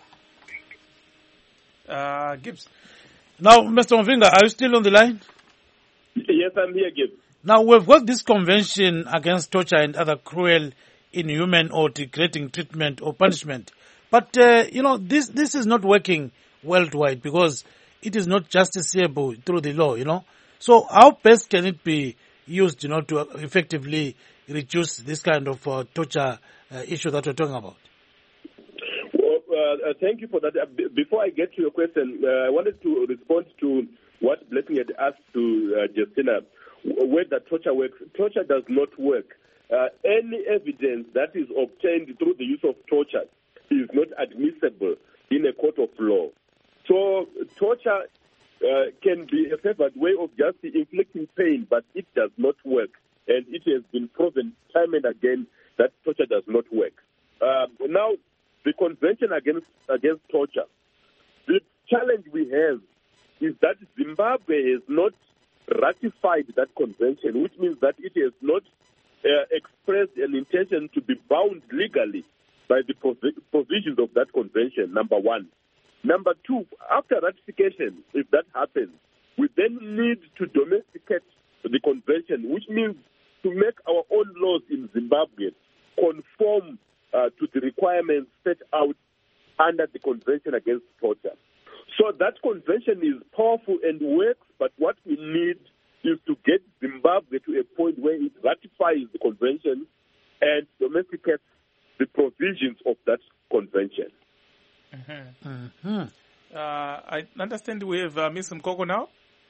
Uh, Gibbs. Now, Mister Mvinga, are you still on the line? Yes, I'm here, Gibbs. Now, we've got this convention against torture and other cruel, inhuman or degrading treatment or punishment. But, uh, you know, this, this is not working worldwide because it is not justiciable through the law, you know. So how best can it be used, you know, to effectively reduce this kind of uh, torture uh, issue that we're talking about? Well, uh, uh, thank you for that. Uh, b- before I get to your question, uh, I wanted to respond to what Blessing had asked to uh, Justina, whether torture works. Torture does not work. Uh, any evidence that is obtained through the use of torture is not admissible in a court of law. So torture uh, can be a favored way of just inflicting pain, but it does not work. And it has been proven time and again that torture does not work. Uh, now, the Convention Against, against Torture, the challenge we have is that Zimbabwe has not ratified that convention, which means that it has not uh, expressed an intention to be bound legally by the provi- provisions of that convention, number one. Number two, after ratification, if that happens, we then need to domesticate the convention, which means to make our own laws in Zimbabwe conform uh, to the requirements set out under the Convention Against Torture. So that convention is powerful and works, but what we need is to get Zimbabwe to a point where it ratifies the convention and domesticates the provisions of that convention. Mm-hmm. Mm-hmm. Uh, I understand we have uh, Miss Mkoko now.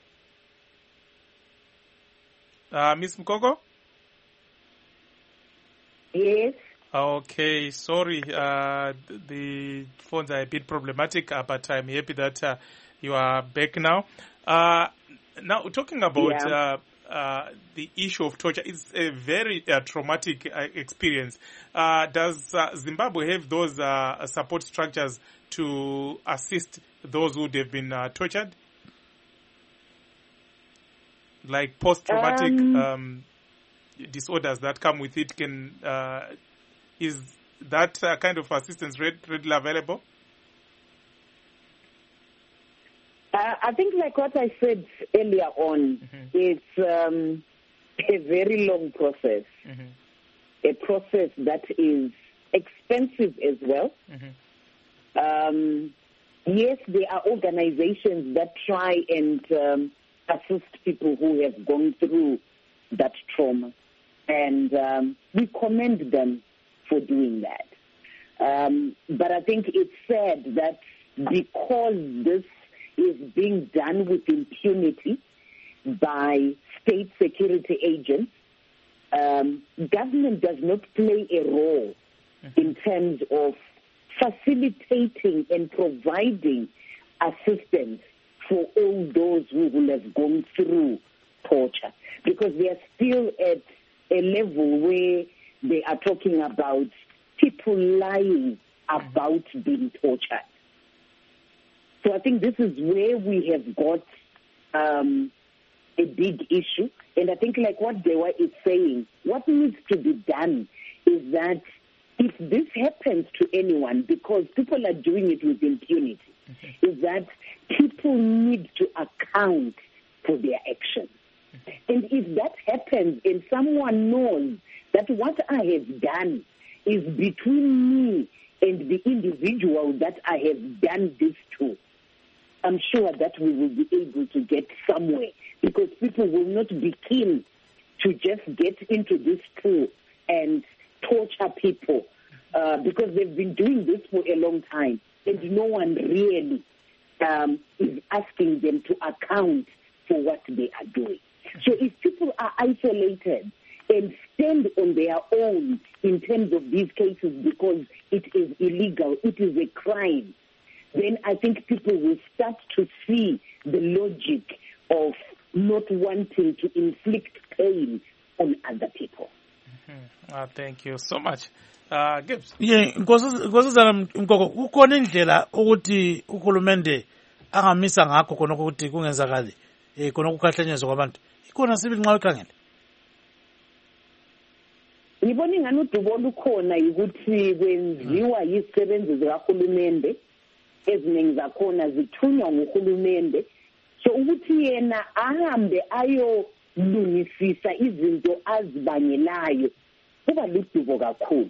Uh, Miss Mkoko? Yes. Okay, sorry. Uh, the phones are a bit problematic, uh, but I'm happy that uh, you are back now. Uh, now, talking about yeah. uh, uh, the issue of torture, it's a very uh, traumatic uh, experience. Uh, does uh, Zimbabwe have those uh, support structures to assist those who have been uh, tortured? Like post-traumatic um, um, disorders that come with it, can uh, is that uh, kind of assistance readily available? Uh, I think like what I said earlier on, mm-hmm. it's um, a very long process, mm-hmm. a process that is expensive as well. Mm-hmm. Um, yes, there are organizations that try and um, assist people who have gone through that trauma, and um, we commend them for doing that. Um, but I think it's sad that because this is being done with impunity by state security agents, um, government does not play a role mm-hmm. in terms of facilitating and providing assistance for all those who will have gone through torture, because they are still at a level where they are talking about people lying about being tortured. So I think this is where we have got um, a big issue. And I think like what Dewa is saying, what needs to be done is that if this happens to anyone, because people are doing it with impunity, okay. is that people need to account for their actions. Okay. And if that happens and someone knows that what I have done is between me and the individual that I have done this to, I'm sure that we will be able to get somewhere, because people will not be keen to just get into this pool and torture people uh, because they've been doing this for a long time, and no one really um, is asking them to account for what they are doing. So if people are isolated and stand on their own in terms of these cases because it is illegal, it is a crime, then I think people will start to see the logic of not wanting to inflict pain on other people. Mm-hmm. Uh, thank you so much. Uh, Gibbs. Yeah, nkosazana Mkoko, kukhona indlela ukuthi uhulumende angamisa ngakho khona ukuthi kungenzakali eh khona ukukhahlanyezwa kwabantu. Ikhona sibili nxa ukhangela. ngibona ingani udubo olukhona ukuthi kwenziwa yizisebenzi zikahulumende eziningi zakhona zithunywa nguhulumende, so ukuthi yena ahambe ayolungisisa izinto azibangelayo kuba ludubo kakhulu.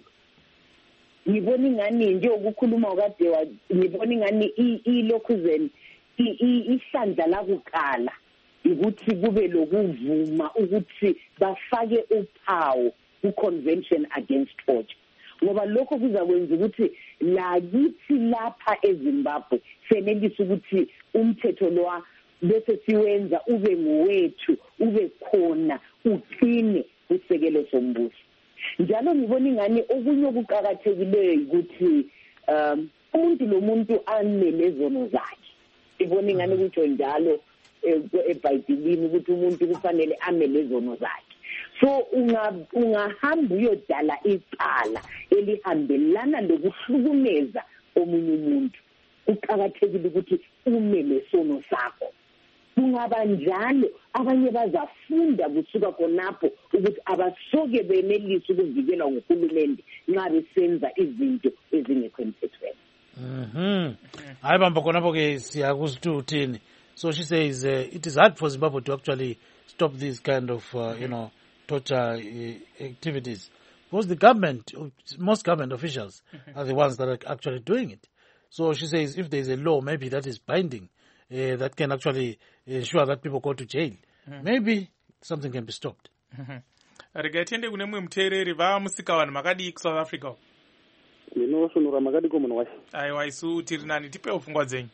Ngibona ingani nje ukukhuluma kade ngibona ingani ilokhuzeni ihlandla lakuqala ukuthi kube lokuvuma ukuthi bafake uphawu ku-Convention Against Torture, ngoba lokho kuzakwenza ukuthi lakithi lapha eZimbabwe senelisa ukuthi umthetho lo bese siwenza ube ngowethu, ube khona, uqine kusekelo sombuso. Njalo ngibona ingani okunye okuqhakathekileyo ukuthi um umuntu lo muntu anelezono zakhe. Ngibona ingani ukuthi njalo eBhayibhelini ukuthi umuntu kufanele amelezono zakhe. So ungahamba uyodala icala elihambelana lokuhlukumeza omunye umuntu, kuqhakathekile ukuthi ume lesono sakho. Kungaba njalo abanye bazafunda kusuka khonapho ukuthi abasoke benelise ukuvikelwa nguhulumende nxa besenza izinto ezingekho emthethweni. Mhm. Hayi bamba khonapho ke siyakusituthini. So she says uh, it is hard for Zimbabwe to actually stop these kind of uh, you know torture uh, activities because the government, most government officials mm-hmm. are the ones that are actually doing it. So she says if there is a law maybe that is binding uh, that can actually ensure that people go to jail, mm-hmm. maybe something can be stopped. Rigatende kune mwe mutereri va musikavanhu makadi ku South Africa. Ndinosunura makadi ko munhu wacho. Aiwa isu tiri nani tipe pfungwa dzenyu.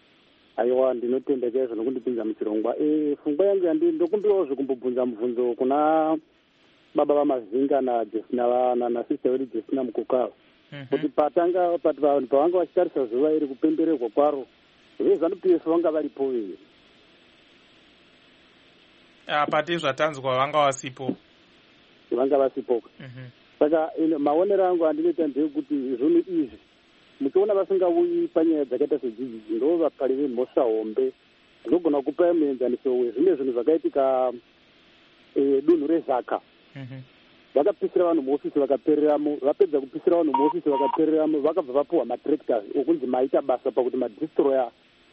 Aiwa ndinotenda chaizvo nokundipinza muchirongwa. Eh pfungwa yangu yandi ndokumbiwawo zvekumbobvunza mubvunzo kuna baba vamazinga najesina nasister wedu Jesina Mukukava kuti patanga pati vanhu pavanga vachitarisa zuva iri kupembererwa kwaro veZANU-P F vanga varipo here. Pati zvatanzwa vanga vasipo. Vanga vasipo. Saka maonero angu andinoita ndeyekuti zvinhu izvi muchiona vasingauyi panyaya dzakaita sedzidzi ndo vapari vemhosva hombe dzinogona kupa muenzaniso wezvimwe zvinhu zvakaitika dunhu reZaka. Vakapisira vanhu muofisi vakapereramo, vapedza kupisira vanhu muofisi vakapereramo, vakabva vapuwa matractors okunzi maita basa pakuti madestroya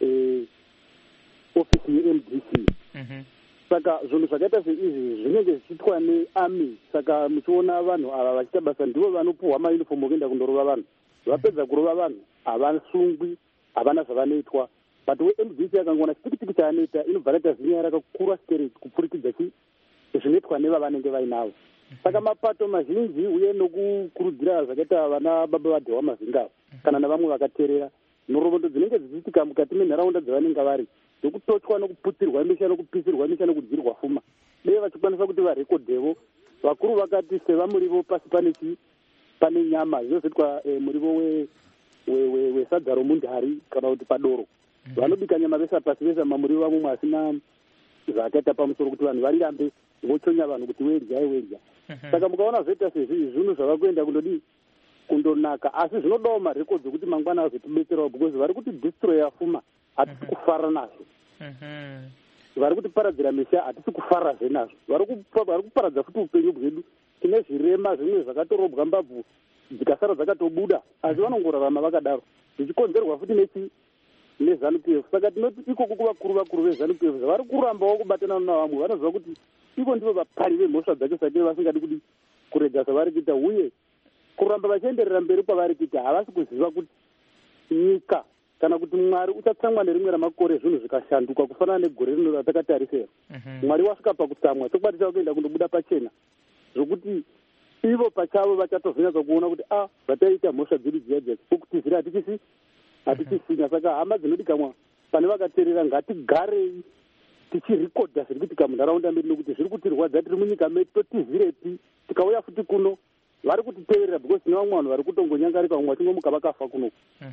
ofisi ye-M D C. Saka zvinhu zvakaita seizvi zvinenge zvichiitwa nearmy. Saka muchiona vanhu ava vachiita basa ndivo vanopuhwa maunifomu okuenda kundorova vanhu. Vapedza kurova vanhu havasungwi, havana zvavanoitwa. But we-M D C akangona chipikitiki chaanoita inobva raita zinya rakakura straight kupfurikidza zvinoitwa nevavanenge vainavo. Saka mapato mazhinji uye nokukurudzira zvakaita vana baba vadhewa mazinga kana navamwe vakateerera nhoroondo dzinenge dzichiitika mukati menharaunda dzavanenge vari ndokutochwa nokuputsirwa imisha nokupisirwa imisha nokudzirwa fuma dei vachikwanisa kuti varekodhevo. Vakuru vakati seva murivo pasi pane chi pane nyama zvinozoitwa murivo wesadza romundari kana kuti padoro vanobika nyama vesa pasi vesa mamurivo vamwe asina zvakaita pamusoro kuti vanhu varirambe vochonya vanhu kuti weryai werya. Saka mukaona zvoita sezvizvi zvinhu zvavakuenda kundodi kundonaka asi zvinodawo marekodzi okuti mangwana azotibetserawo because vari kuti destroy yafuma hatisi kufara nazvo. Vari kuti paradzira misha hatisi kufarazve nazvo. Vari kuparadza futi upenyu hwedu. Tine zvirema zvimwe zvakatorobwa mbabvu dzikasara dzakatobuda asi vanongorarama vakadaro zvichikonzerwa futi nechi neZANU-P F. Saka tinoti ikoko kuvakuru vakuru veZANU-P F vari kurambawo kubatana navamwe vanoziva kuti iko ndivo vapari vemhosva dzacho sakei vasingadi kuti kurega zvavari kuita uye kuramba vachienderera mberi kwavari kuita havasi kuziva kuti nyika kana kuti Mwari uchatsamwa nerimwe ramakore zvinhu zvikashanduka kufanana negore rino ratakatarisera. Mwari wasvika pakutsamwa chokubatisawo kuenda kundobuda pachena zvokuti ivo pachavo vachatozonyatsa kuona kuti a zvataita mhosva dzedu dziya dziya okutizira hatichisi hatichisina. Saka hama dzinodikamwa pane vakateerera ngatigarei tichirekodha zviri kuitika munharaunda medu nokuti zviri kutirwadza tiri munyika medu totizirepi tikauya futi kuno vari kutiteerera because tine vamwe vanhu vari kutongonyangarika vamwe vachingomuka vakafa kuno.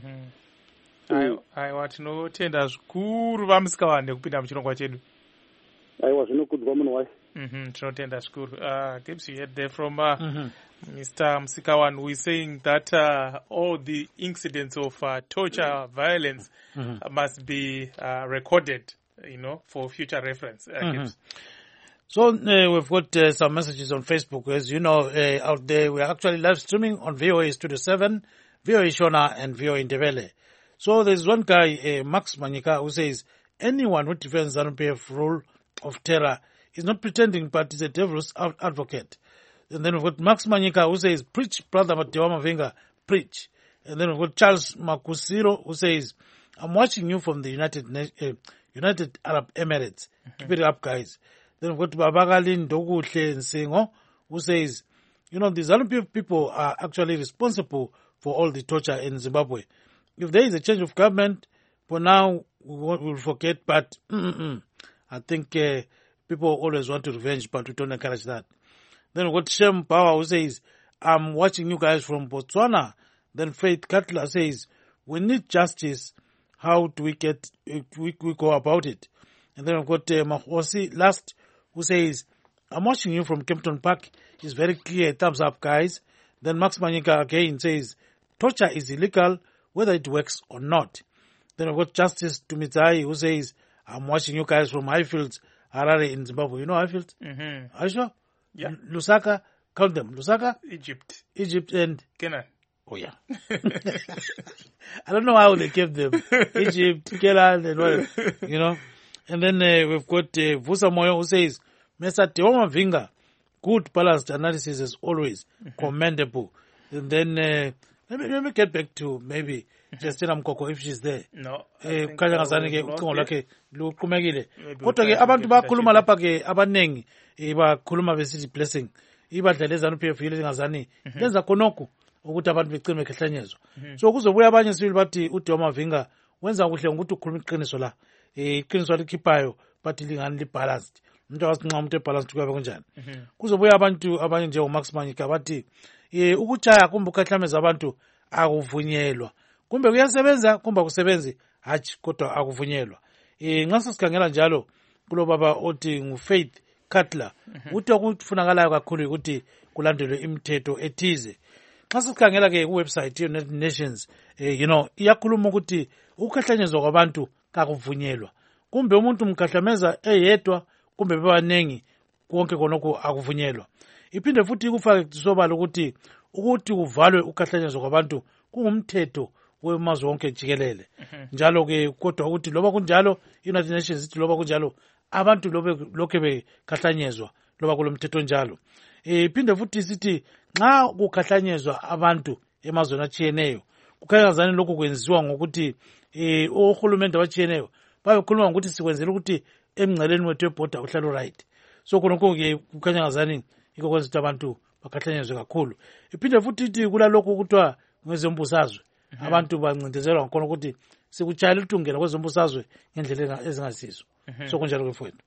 Aiwa tinotenda zvikuru vamusikavanhe kupinda muchirongwa chedu. Aiwa zvinokudzwa munhu wacho. Tinotenda zvikuru. Gibbs, you heard there from uh, mm-hmm. Mister Musikawan, who is saying that uh, all the incidents of uh, torture, violence mm-hmm. must be uh, recorded, you know, for future reference. Uh, mm-hmm. So uh, we've got uh, some messages on Facebook. As you know, uh, out there, we are actually live streaming on V O A Studio seven, V O A Shona, and V O A Ndebele. So there's one guy, uh, Max Manyika, who says, anyone who defends ZANU P F rule of terror is not pretending, but is a devil's advocate. And then we've got Max Manyika, who says, preach, brother Matiwa Mavinga, preach. And then we've got Charles Makusiro, who says, I'm watching you from the United uh, United Arab Emirates. Mm-hmm. Keep it up, guys. Then we've got Babagalin Dogutle Nsingo, who says, you know, the ZANU P F people are actually responsible for all the torture in Zimbabwe. If there is a change of government, for now, we won't, we'll forget, but mm-mm. I think uh, people always want to revenge, but we don't encourage that. Then we've got Shem Power, who says, I'm watching you guys from Botswana. Then Faith Cutler says, we need justice. How do we get, we, we go about it? And then we've got uh, Mahosi last, who says, I'm watching you from Kempton Park. It's very clear. Thumbs up, guys. Then Max Manyika again says, torture is illegal, whether it works or not. Then we've got Justice Tumizai, who says, I'm watching you guys from Highfields, Harare in Zimbabwe. You know Highfields? Mm-hmm. Are you sure? Yeah. Lusaka, count them. Lusaka? Egypt. Egypt and... Canaan. Oh, yeah. I don't know how they kept them. Egypt, Canaan, and what, you know. And then uh, we've got uh, Vusa Moyo, who says, Mister Teoma Vinga, good balanced analysis as always, mm-hmm. commendable. And then, uh, let me, let me get back to maybe Justina Mkoko if she's there. No. Eh, kanya ngazani ke ucingo lakhe luqhumekile. Kodwa ke abantu bakhuluma lapha ke abanengi bakhuluma besithi blessing. Ibadlala ezanu P F yile ngazani. Lenza khonokho ukuthi abantu becime ekhehlanyezwa. So kuzobuya abanye sibili bathi uDeoma Vinga wenza kuhle ngokuthi ukhuluma iqiniso la. Eh iqiniso likhiphayo bathi lingani li balanced. Umuntu awasinqa umuntu ebalanced kuyabe kunjani. Kuzobuya abantu abanye njengo Max Manyika bathi eh ukuchaya kumbe ukhahlameza abantu akuvunyelwa. Kumbe kuyasebenza kumbe akusebenzi hathi kodwa akuvunyelwa. Eh nxa sikhangela njalo kulo baba othi nguFaith Cutler uthi okufunakalayo kakhulu ukuthi kulandelwe imithetho ethize. Nxa sikhangela ke ku website ye United Nations eh you know iyakhuluma ukuthi ukukhahlanyezwa kwabantu kakuvunyelwa. Kumbe umuntu umkhahlameza eyedwa kumbe bebanengi konke konke akuvunyelwa. Iphinde futhi kufake sobala ukuthi ukuthi kuvalwe ukukhahlanyezwa kwabantu kungumthetho wemazwe wonke jikelele. Njalo ke kodwa ukuthi loba kunjalo United Nations ithi loba kunjalo abantu lobe lokho bekhahlanyezwa loba kulomthetho njalo. Eh iphinde futhi sithi nxa kukhahlanyezwa abantu emazweni atshiyeneyo kukhanyazana lokho kwenziwa ngokuthi eh ohulumende abatshiyeneyo babekhuluma ngokuthi sikwenzela ukuthi emngceleni wethu eborder uhlalo right. So khonokho ke kukhanyazana iko kwenza ukuthi abantu bakhahlanyezwe kakhulu. Iphinde futhi ithi kulalokho kuthiwa ngezembusazwe abantu bancindezelwa ngakho ukuthi sikutshayela utungela kwezombusazwe ngendlela ezingasizo. So kunjalo ke mfowethu.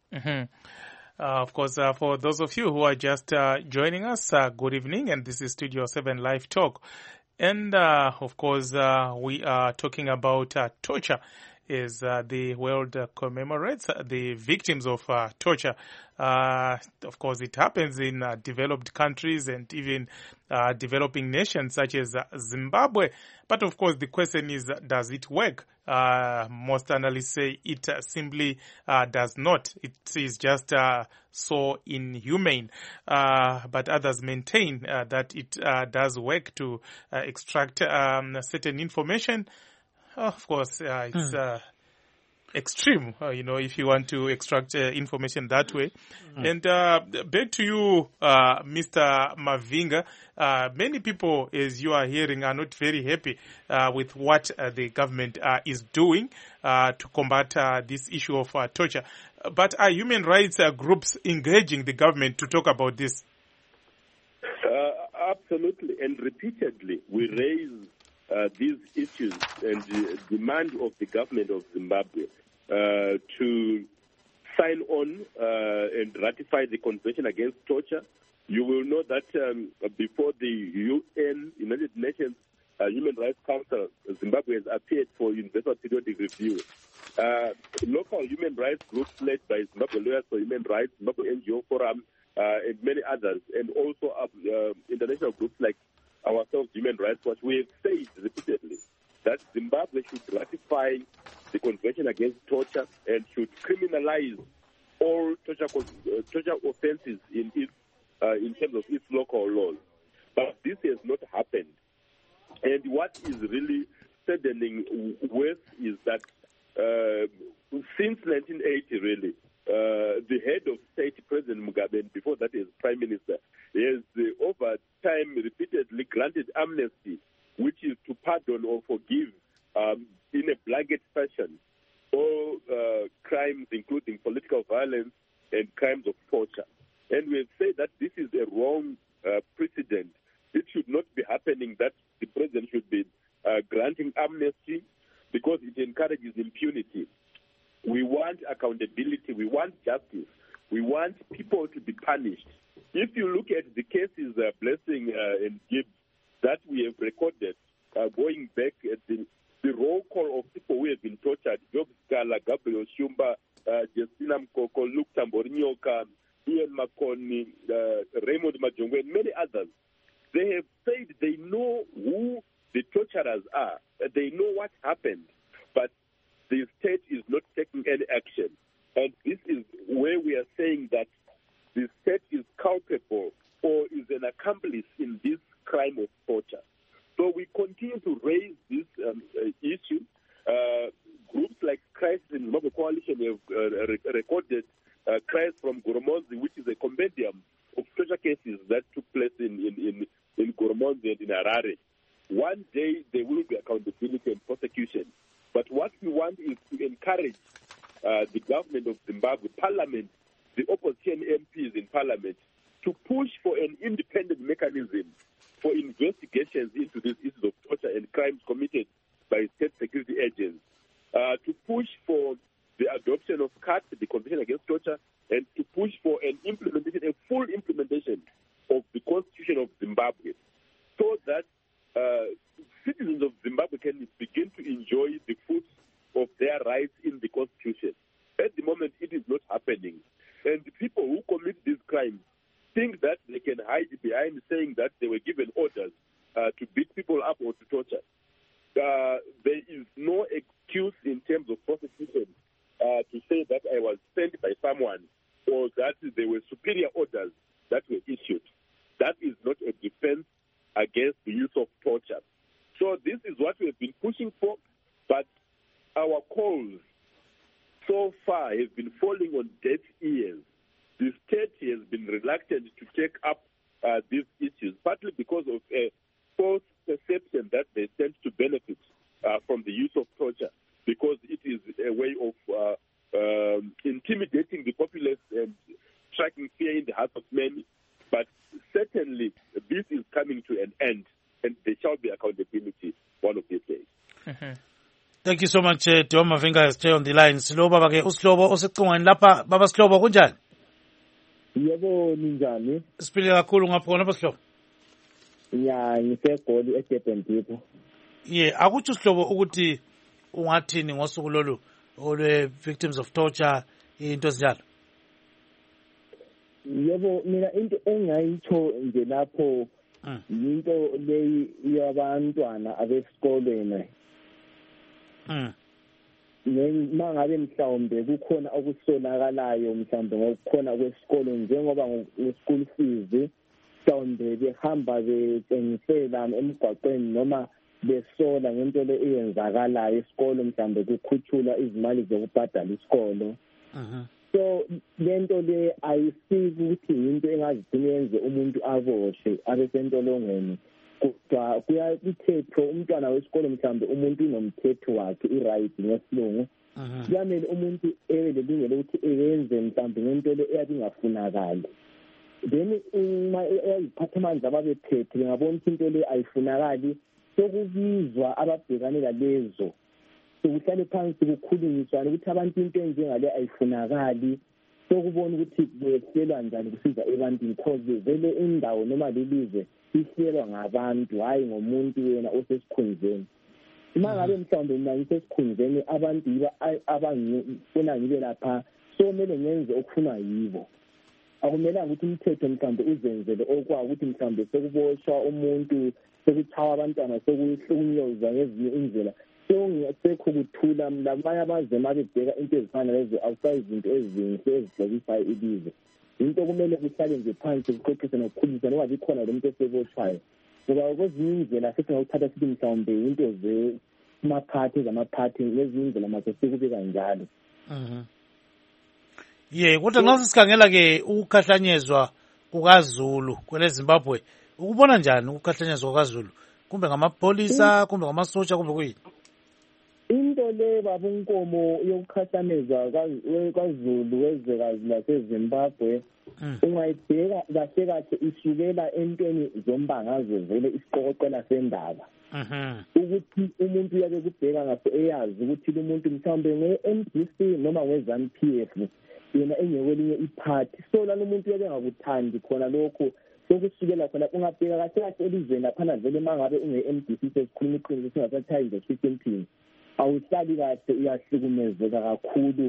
Uh, of course, uh, for those of you who are just uh, joining us, uh, good evening, and this is Studio seven Live Talk. And, uh, of course, uh, we are talking about uh, torture as uh, the world uh, commemorates the victims of uh, torture. Uh, of course, it happens in uh, developed countries and even uh, developing nations such as uh, Zimbabwe. But, of course, the question is, uh, does it work? Uh, most analysts say it uh, simply uh, does not. It is just uh, so inhumane. Uh, but others maintain uh, that it uh, does work to uh, extract um, certain information. Uh, of course, uh, it's mm. uh, extreme, uh, you know, if you want to extract uh, information that way. Mm. And uh, back to you, uh, Mister Mavinga. Uh, many people, as you are hearing, are not very happy uh, with what uh, the government uh, is doing uh, to combat uh, this issue of uh, torture. But are human rights uh, groups engaging the government to talk about this? Uh, absolutely, and repeatedly we raise uh, these issues and the demand of the government of Zimbabwe uh, to sign on uh, and ratify the Convention Against Torture. You will know that um, before the U N, United Nations uh, Human Rights Council, Zimbabwe has appeared for universal periodic review. Uh, local human rights groups led by Zimbabwe Lawyers for Human Rights, Zimbabwe N G O Forum, uh, and many others, and also uh, uh, international groups like ourselves, Human Rights Watch, we have said repeatedly that Zimbabwe should ratify the Convention Against Torture and should criminalize all torture, uh, torture offences in its, uh, in terms of its local laws. But this has not happened. And what is really saddening worse is that uh, since nineteen eighty, really, uh, the head of state, President Mugabe, and before that as Prime Minister, has uh, over time repeatedly granted amnesty, which is to pardon or forgive um, in a blanket fashion all uh, crimes, including political violence and crimes of torture. And we have said that this is a wrong uh, precedent. It should not be happening that the president should be uh, granting amnesty because it encourages impunity. We want accountability. We want justice. We want people to be punished. If you look at the cases, uh, Blessing uh, and Gibbs, that we have recorded, uh, going back at the, the roll call of people who have been tortured, Job Scala, Gabriel Shumba, uh, Justina Mkoko, Luke Tamborinyoka, Ian Makoni, uh, Raymond Majongwe, and many others, they have said they know who the torturers are. They know what happened, but the state is not taking any action. And this is where we are saying that the state is culpable or is an accomplice in this crime of torture. So we continue to raise this um, uh, issue. Uh, groups like Christ in Zimbabwe Coalition have uh, re- recorded uh, Christ from Goromonzi, which is a compendium of torture cases that took place in, in, in, in Goromonzi and in Harare. One day there will be accountability and prosecution. But what we want is to encourage uh, the government of Zimbabwe, Parliament, the opposition M Ps in Parliament, to push for an independent mechanism for investigations into these issues of torture and crimes committed by state security agents, uh, to push for the adoption of C A T, the Convention Against Torture, and to push for an implementation, a full implementation of the Constitution of Zimbabwe, so that uh, citizens of Zimbabwe can begin to enjoy the fruits of their rights in the Constitution. At the moment, it is not happening. And the people who commit these crimes think that they can hide behind saying that they were given orders uh, to beat people up or to torture. Uh, there is no excuse in terms of prosecution uh, to say that I was sent by someone or that there were superior orders that were issued. That is not a defense against the use of torture. So this is what we have been pushing for, but our calls so far have been falling on deaf ears. The state has been reluctant to take up uh, these issues, partly because of a false perception that they stand to benefit uh, from the use of torture, because it is a way of uh, um, intimidating the populace and striking fear in the hearts of many. But certainly this is coming to an end, and there shall be accountability one of these days. Mm-hmm. Thank you so much, uh, Tiwa Mavinga. Stay on the line. Siloba bake usilobo osecingweni lapha. Baba Silobo kunjani? Yebo ninjani? Siphile kakhulu ngaphona Silobo. Ya ngisegoli eDurban Depot. Yeah, akutsho Silobo ukuthi ungathini ngosuku lolu olwe victims of torture into ezinjalo. Yebo mina into engayitsho nje lapho into leyi yabantwana abesikolweni. Mm. Mangabe mhlawumbe kukhona okusonakalayo mhlawumbe ngokukhona kwesikolo njengoba nge-school fees mhlawumbe behamba bethengisela emgwaqweni noma besola ngento le eyenzakalayo esikolo mhlawumbe kukhutshula izimali zokubhadala isikolo. So lento le ayisiki ukuthi into engazigcina yenze umuntu aboshwe abe sentolongweni. Kodwa kuyamthetho umntwana wesikolo mhlawumbe umuntu unomthetho wakhe i-right ngesilungu. Kuyamele umuntu ebe lelungelo ukuthi eyenze mhlawumbe ngento le eyabe ingafunakali. Then uma eyiphathimandla ababephethe ngabona into le ayifunakali sokubizwa ababhekane lalezo. Sokuhlale phansi kukhulunyiswana ukuthi abantu into enjengale ayifunakali. Sokubona ukuthi kwehlelwa njani kusiza ebantwini because vele indawo noma lelizwe ihlelwa ngabantu hayi ngomuntu yena osesikhundleni. Uma ngabe mhlawumbe mina ngisesikhundleni abantu yiba abangifuna ngibe lapha so kumele ngenze okufunwa yibo. Akumelanga ukuthi umthetho mhlawumbe uzenzele okwa ukuthi mhlawumbe sekuboshwa umuntu sekuchawa abantwana sekuhlukunyezwa ngezinye indlela songesekho kuthula labanye abaze mabebheka into ezifana lezo awusayizinto ezinhle ezidlobisayo ilizwe into kumele kuhlale nje phansi kuxoxisane nokukhulisa ngoba zikhona lo muntu esebotshwayo ngoba kwezinye indlela futhi ngawuthatha sithi mhlawumbe into zemaphathi zamaphathi ngezinye indlela mase sekube kanjalo. Ye kodwa nxa sikhangela-ke ukukhahlanyezwa kukaZulu kwele Zimbabwe ukubona njani ukukhahlanyezwa kukaZulu kumbe ngamapholisa kumbe ngamasotsha kumbe kuyini? Into le babunkomo yokukhahlameza kwaZulu wezwekazi laseZimbabwe ungayibheka kahle kahle isukela entweni zombangazo vele isiqokoqela sendaba ukuthi umuntu uyabe kubheka ngaso eyazi ukuthi lo muntu mhlawumbe nge-M D C noma nge-ZANU P F yena engekwelinye iphathi so lalo muntu uyabe ngakuthandi khona lokho sokusukela khona ungabheka kahle kahle elizweni laphana vele uma ngabe unge-M D C sesikhuluma iqiniso singasathayi nje sisempini awuhlali kahle uyahlukumezeka kakhulu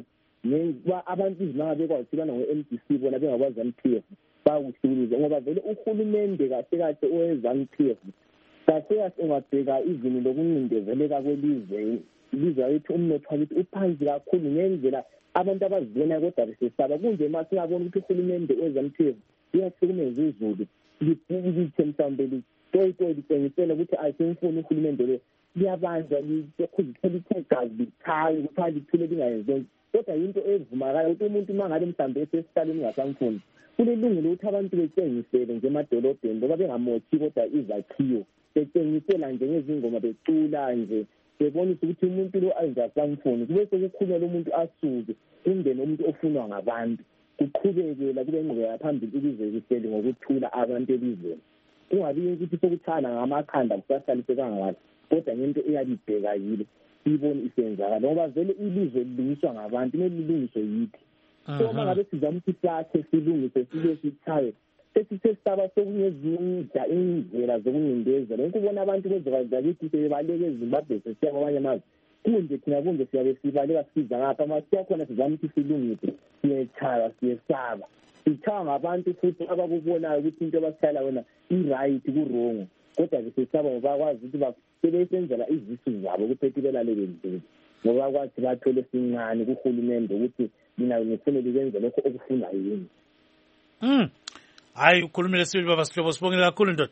abantu izimanga bekwazihlukana nge-M D C bona bengakwazi P F bakuhlukuluza ngoba vele uhulumende kahle kahle owe-ZANU P F kahle kahle ungabheka izimo lokuncindezeleka kwelizwe ilizwe lethu umnotho wakithi uphansi kakhulu ngendlela abantu abazibona kodwa besesaba kunje ma singabona ukuthi uhulumende we-ZANU P F uyahlukumeza izulu libhikithe mhlawumbe litoyitoyi litshengisela ukuthi ayisengifuni uhulumende le liyabanjwa likhuzithela ithegazi lithaye kuthiwa lithule lingayenzeki kodwa yinto evumakayo ukuthi umuntu uma ngabe mhlawumbe esesikaleni ngasamfundi kulilungile ukuthi abantu betshengisele nje emadolobheni ngoba bengamotshi kodwa izakhiwo betshengisela nje ngezingoma becula nje bebonisa ukuthi umuntu lo ayenzasamfundi kube sekukhulunywa lo muntu asuke kungene umuntu ofunwa ngabantu kuqhubekela kube ingqubekela phambili ukuze kuhleli ngokuthula abantu elizweni kungabi ukuthi sokuthana ngamakhanda kusahlaliswe kangaka kodwa ngento eyalibheka yile ibone isenzakala ngoba vele ilizwe lilungiswa ngabantu nelilungiswe yithi so uma ngabe sizama ukuthi sakhe silungise sibe sithaye sesisesaba sokungezinda indlela zokuncindezela ukubona abantu bezokwazi ukuthi sebebaleke eZimbabwe sesiya kwamanye amazwe kunje thina kunje siyabe sibaleka siza ngapha ama siyakhona sizama ukuthi silungise siyechaya siyesaba sithanga ngabantu futhi abakubonayo ukuthi into abasithala wena i-right ku-wrong kodwa besesaba ngoba bakwazi ukuthi sebesenzela izisu zabo ukuthi belalele nzima ngoba bakwazi bathole sincane kuhulumende ukuthi mina ngifuna ukwenza lokho okufuna yini. Mm. Hayi ukhulumile sibili baba Sihlobo sibongile kakhulu ndoda.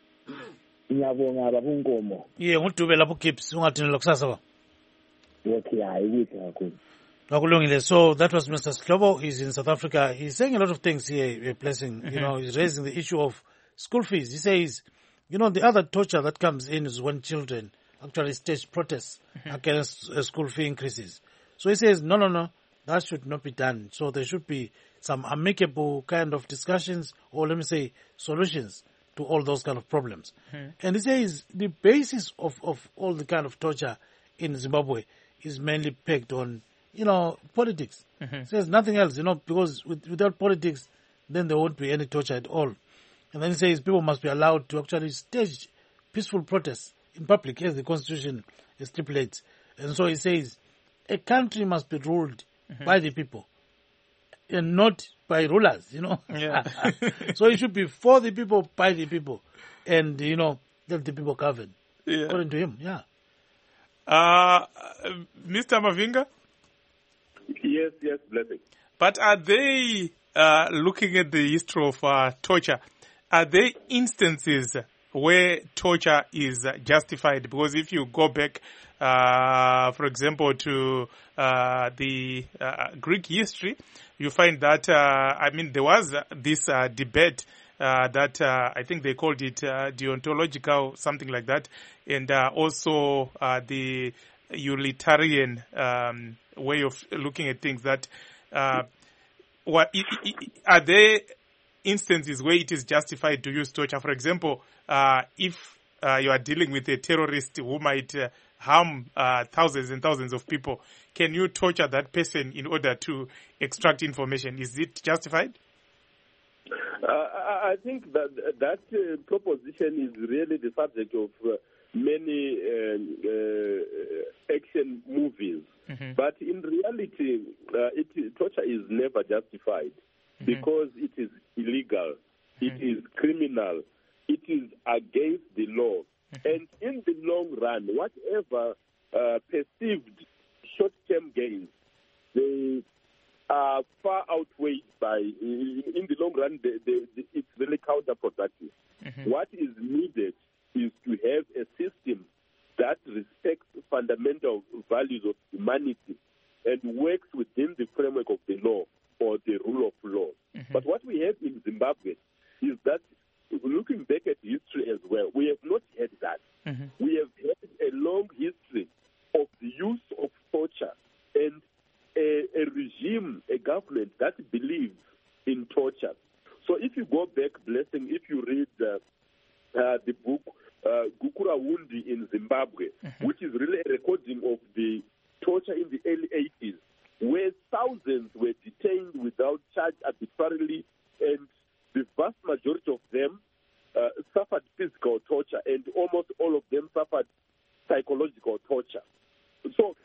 Ngiyabonga babunkomo. Ye ngudube lapho Gibbs ungadinela kusasa ba. Okay hayi kuhle kakhulu. Nakulungile. So that was Mister Sihlobo. He's in South Africa. He's saying a lot of things here, Blessing. You know, he's raising the issue of school fees. He says, you know, the other torture that comes in is when children actually stage protests mm-hmm. against uh, school fee increases. So he says, no, no, no, that should not be done. So there should be some amicable kind of discussions or let me say solutions to all those kind of problems. Mm-hmm. And he says the basis of, of all the kind of torture in Zimbabwe is mainly pegged on, you know, politics. Mm-hmm. He says nothing else, you know, because with, without politics, then there won't be any torture at all. And then he says people must be allowed to actually stage peaceful protests in public as the Constitution stipulates. And so he says a country must be ruled mm-hmm. by the people and not by rulers, you know. Yeah. So it should be for the people, by the people, and, you know, let the people govern. Yeah. According to him, yeah. Uh, Mister Mavinga? Yes, yes, Blessing. But are they, uh, looking at the history of uh, torture, are there instances where torture is justified? Because if you go back, uh, for example, to uh, the uh, Greek history, you find that, uh, I mean, there was this uh, debate uh, that uh, I think they called it uh, deontological, something like that, and uh, also uh, the utilitarian um, way of looking at things that uh, what, are there instances where it is justified to use torture? For example, uh, if uh, you are dealing with a terrorist who might uh, harm uh, thousands and thousands of people, can you torture that person in order to extract information? Is it justified? Uh, I think that that uh, proposition is really the subject of uh, many uh, uh, action movies. Mm-hmm. But in reality, uh, it, torture is never justified mm-hmm. because it is illegal, mm-hmm. it is criminal, it is against the law. Mm-hmm. And in the long run, whatever uh, perceived short-term gains, they are far outweighed by, in, in the long run, they, they, they, it's really counterproductive. Mm-hmm. What is needed is to have a system that respects fundamental values of humanity and works within the framework of the law or the rule of law. Mm-hmm. But what we have in Zimbabwe is that, looking back at history as well, we have not had that. Mm-hmm. We have had a long history of the use of torture and a, a regime, a government that believes in torture. So if you go back, Blessing, if you read uh, uh, the book uh, Gukura Wundi in Zimbabwe, mm-hmm. which is really a recording of the torture in the early eighties, where thousands were detained without charge arbitrarily, and the vast majority of them uh, suffered physical torture, and almost all of them suffered psychological torture. So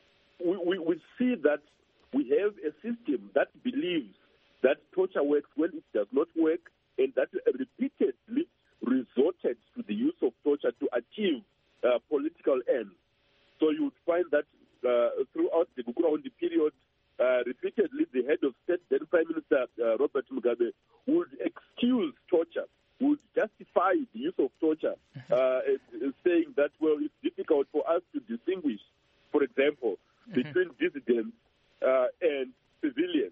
we, we, we see that we have a system that believes that torture works when it does not work, and that repeatedly resorted to the use of torture to achieve uh, political ends. So you would find that uh, throughout the Gukura Wundi period, uh, repeatedly the head of state, then Prime Minister uh, Robert Mugabe, would excuse torture, would justify the use of torture, uh, saying that, well, it's difficult for us to distinguish, for example, mm-hmm. between dissidents uh, and civilians.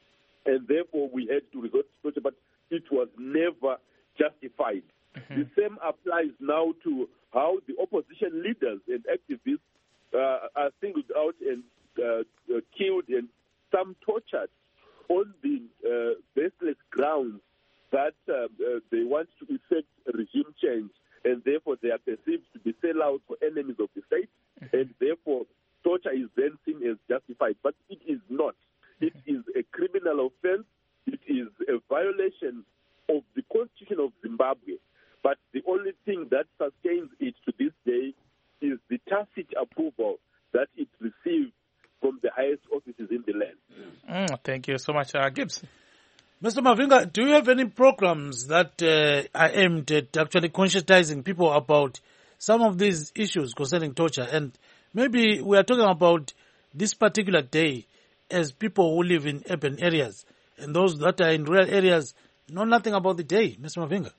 And therefore we had to resort to torture, but it was never justified. Mm-hmm. The same applies now to how the opposition leaders and activists uh, are singled out and uh, uh, killed and some tortured on the uh, baseless grounds that uh, uh, they want to effect regime change, and therefore they are perceived to be sellouts or enemies of the state, mm-hmm. and therefore torture is then seen as justified. But it is not. It is a criminal offense. It is a violation of the Constitution of Zimbabwe. But the only thing that sustains it to this day is the tacit approval that it received from the highest offices in the land. Mm, thank you so much, uh, Gibbs. Mister Mavinga, do you have any programs that uh, are aimed at actually conscientizing people about some of these issues concerning torture? And maybe we are talking about this particular day as people who live in urban areas, and those that are in rural areas know nothing about the day, Mister Mavinga.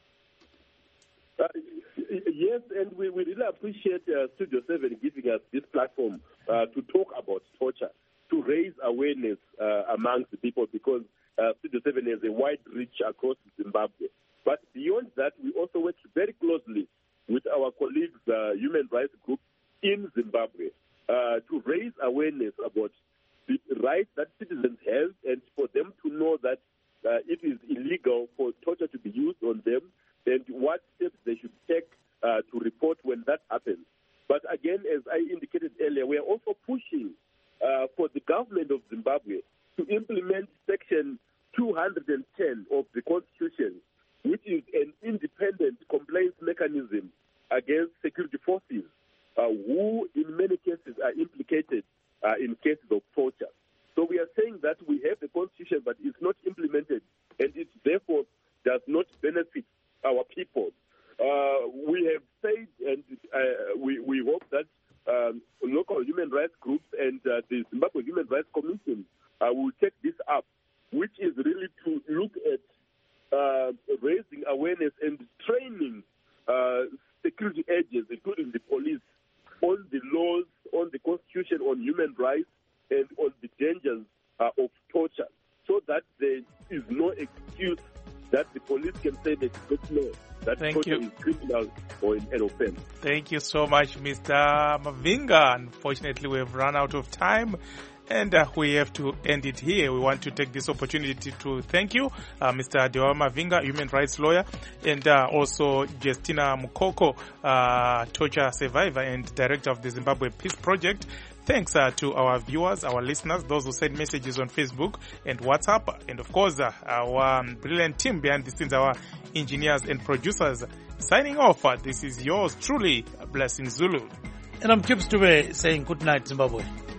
Uh, yes, and we, we really appreciate uh, Studio seven giving us this platform uh, to talk about torture, to raise awareness uh, amongst the people, because uh, Studio seven has a wide reach across Zimbabwe. But beyond that, we also work very closely with our colleagues, uh, human rights groups in Zimbabwe, uh, to raise awareness about the rights that citizens have, and for them to know that uh, it is illegal for torture to be used on them, and what steps they should take uh, to report when that happens. But again, as I indicated earlier, we are also pushing uh, for the government of Zimbabwe to implement Section two hundred ten of the Constitution, which is an independent complaints mechanism against security forces uh, who, in many cases, are implicated Uh, in cases of torture. So we are saying that we have the Constitution, but it's not implemented, and it therefore does not benefit our people. Uh, we have said, and uh, we, we hope that um, local human rights groups and uh, the Zimbabwe Human Rights Commission uh, will take this up, which is really to look at uh, raising awareness and training uh, security agents, including the police, on the laws, on the Constitution, on human rights, and on the dangers uh, of torture, so that there is no excuse that the police can say they don't know that Thank torture you. is criminal or an offense. Thank you so much, Mister Mavinga. Unfortunately, we have run out of time, and uh, we have to end it here. We want to take this opportunity to thank you, uh, Mister Adewa Mavinga, human rights lawyer, and uh, also Justina Mukoko, uh, torture survivor and director of the Zimbabwe Peace Project. Thanks uh, to our viewers, our listeners, those who send messages on Facebook and WhatsApp, and of course, uh, our um, brilliant team behind the scenes, our engineers and producers. Signing off, uh, this is yours truly, Blessing Zulu. And I'm Gibbs Dube saying good night, Zimbabwe.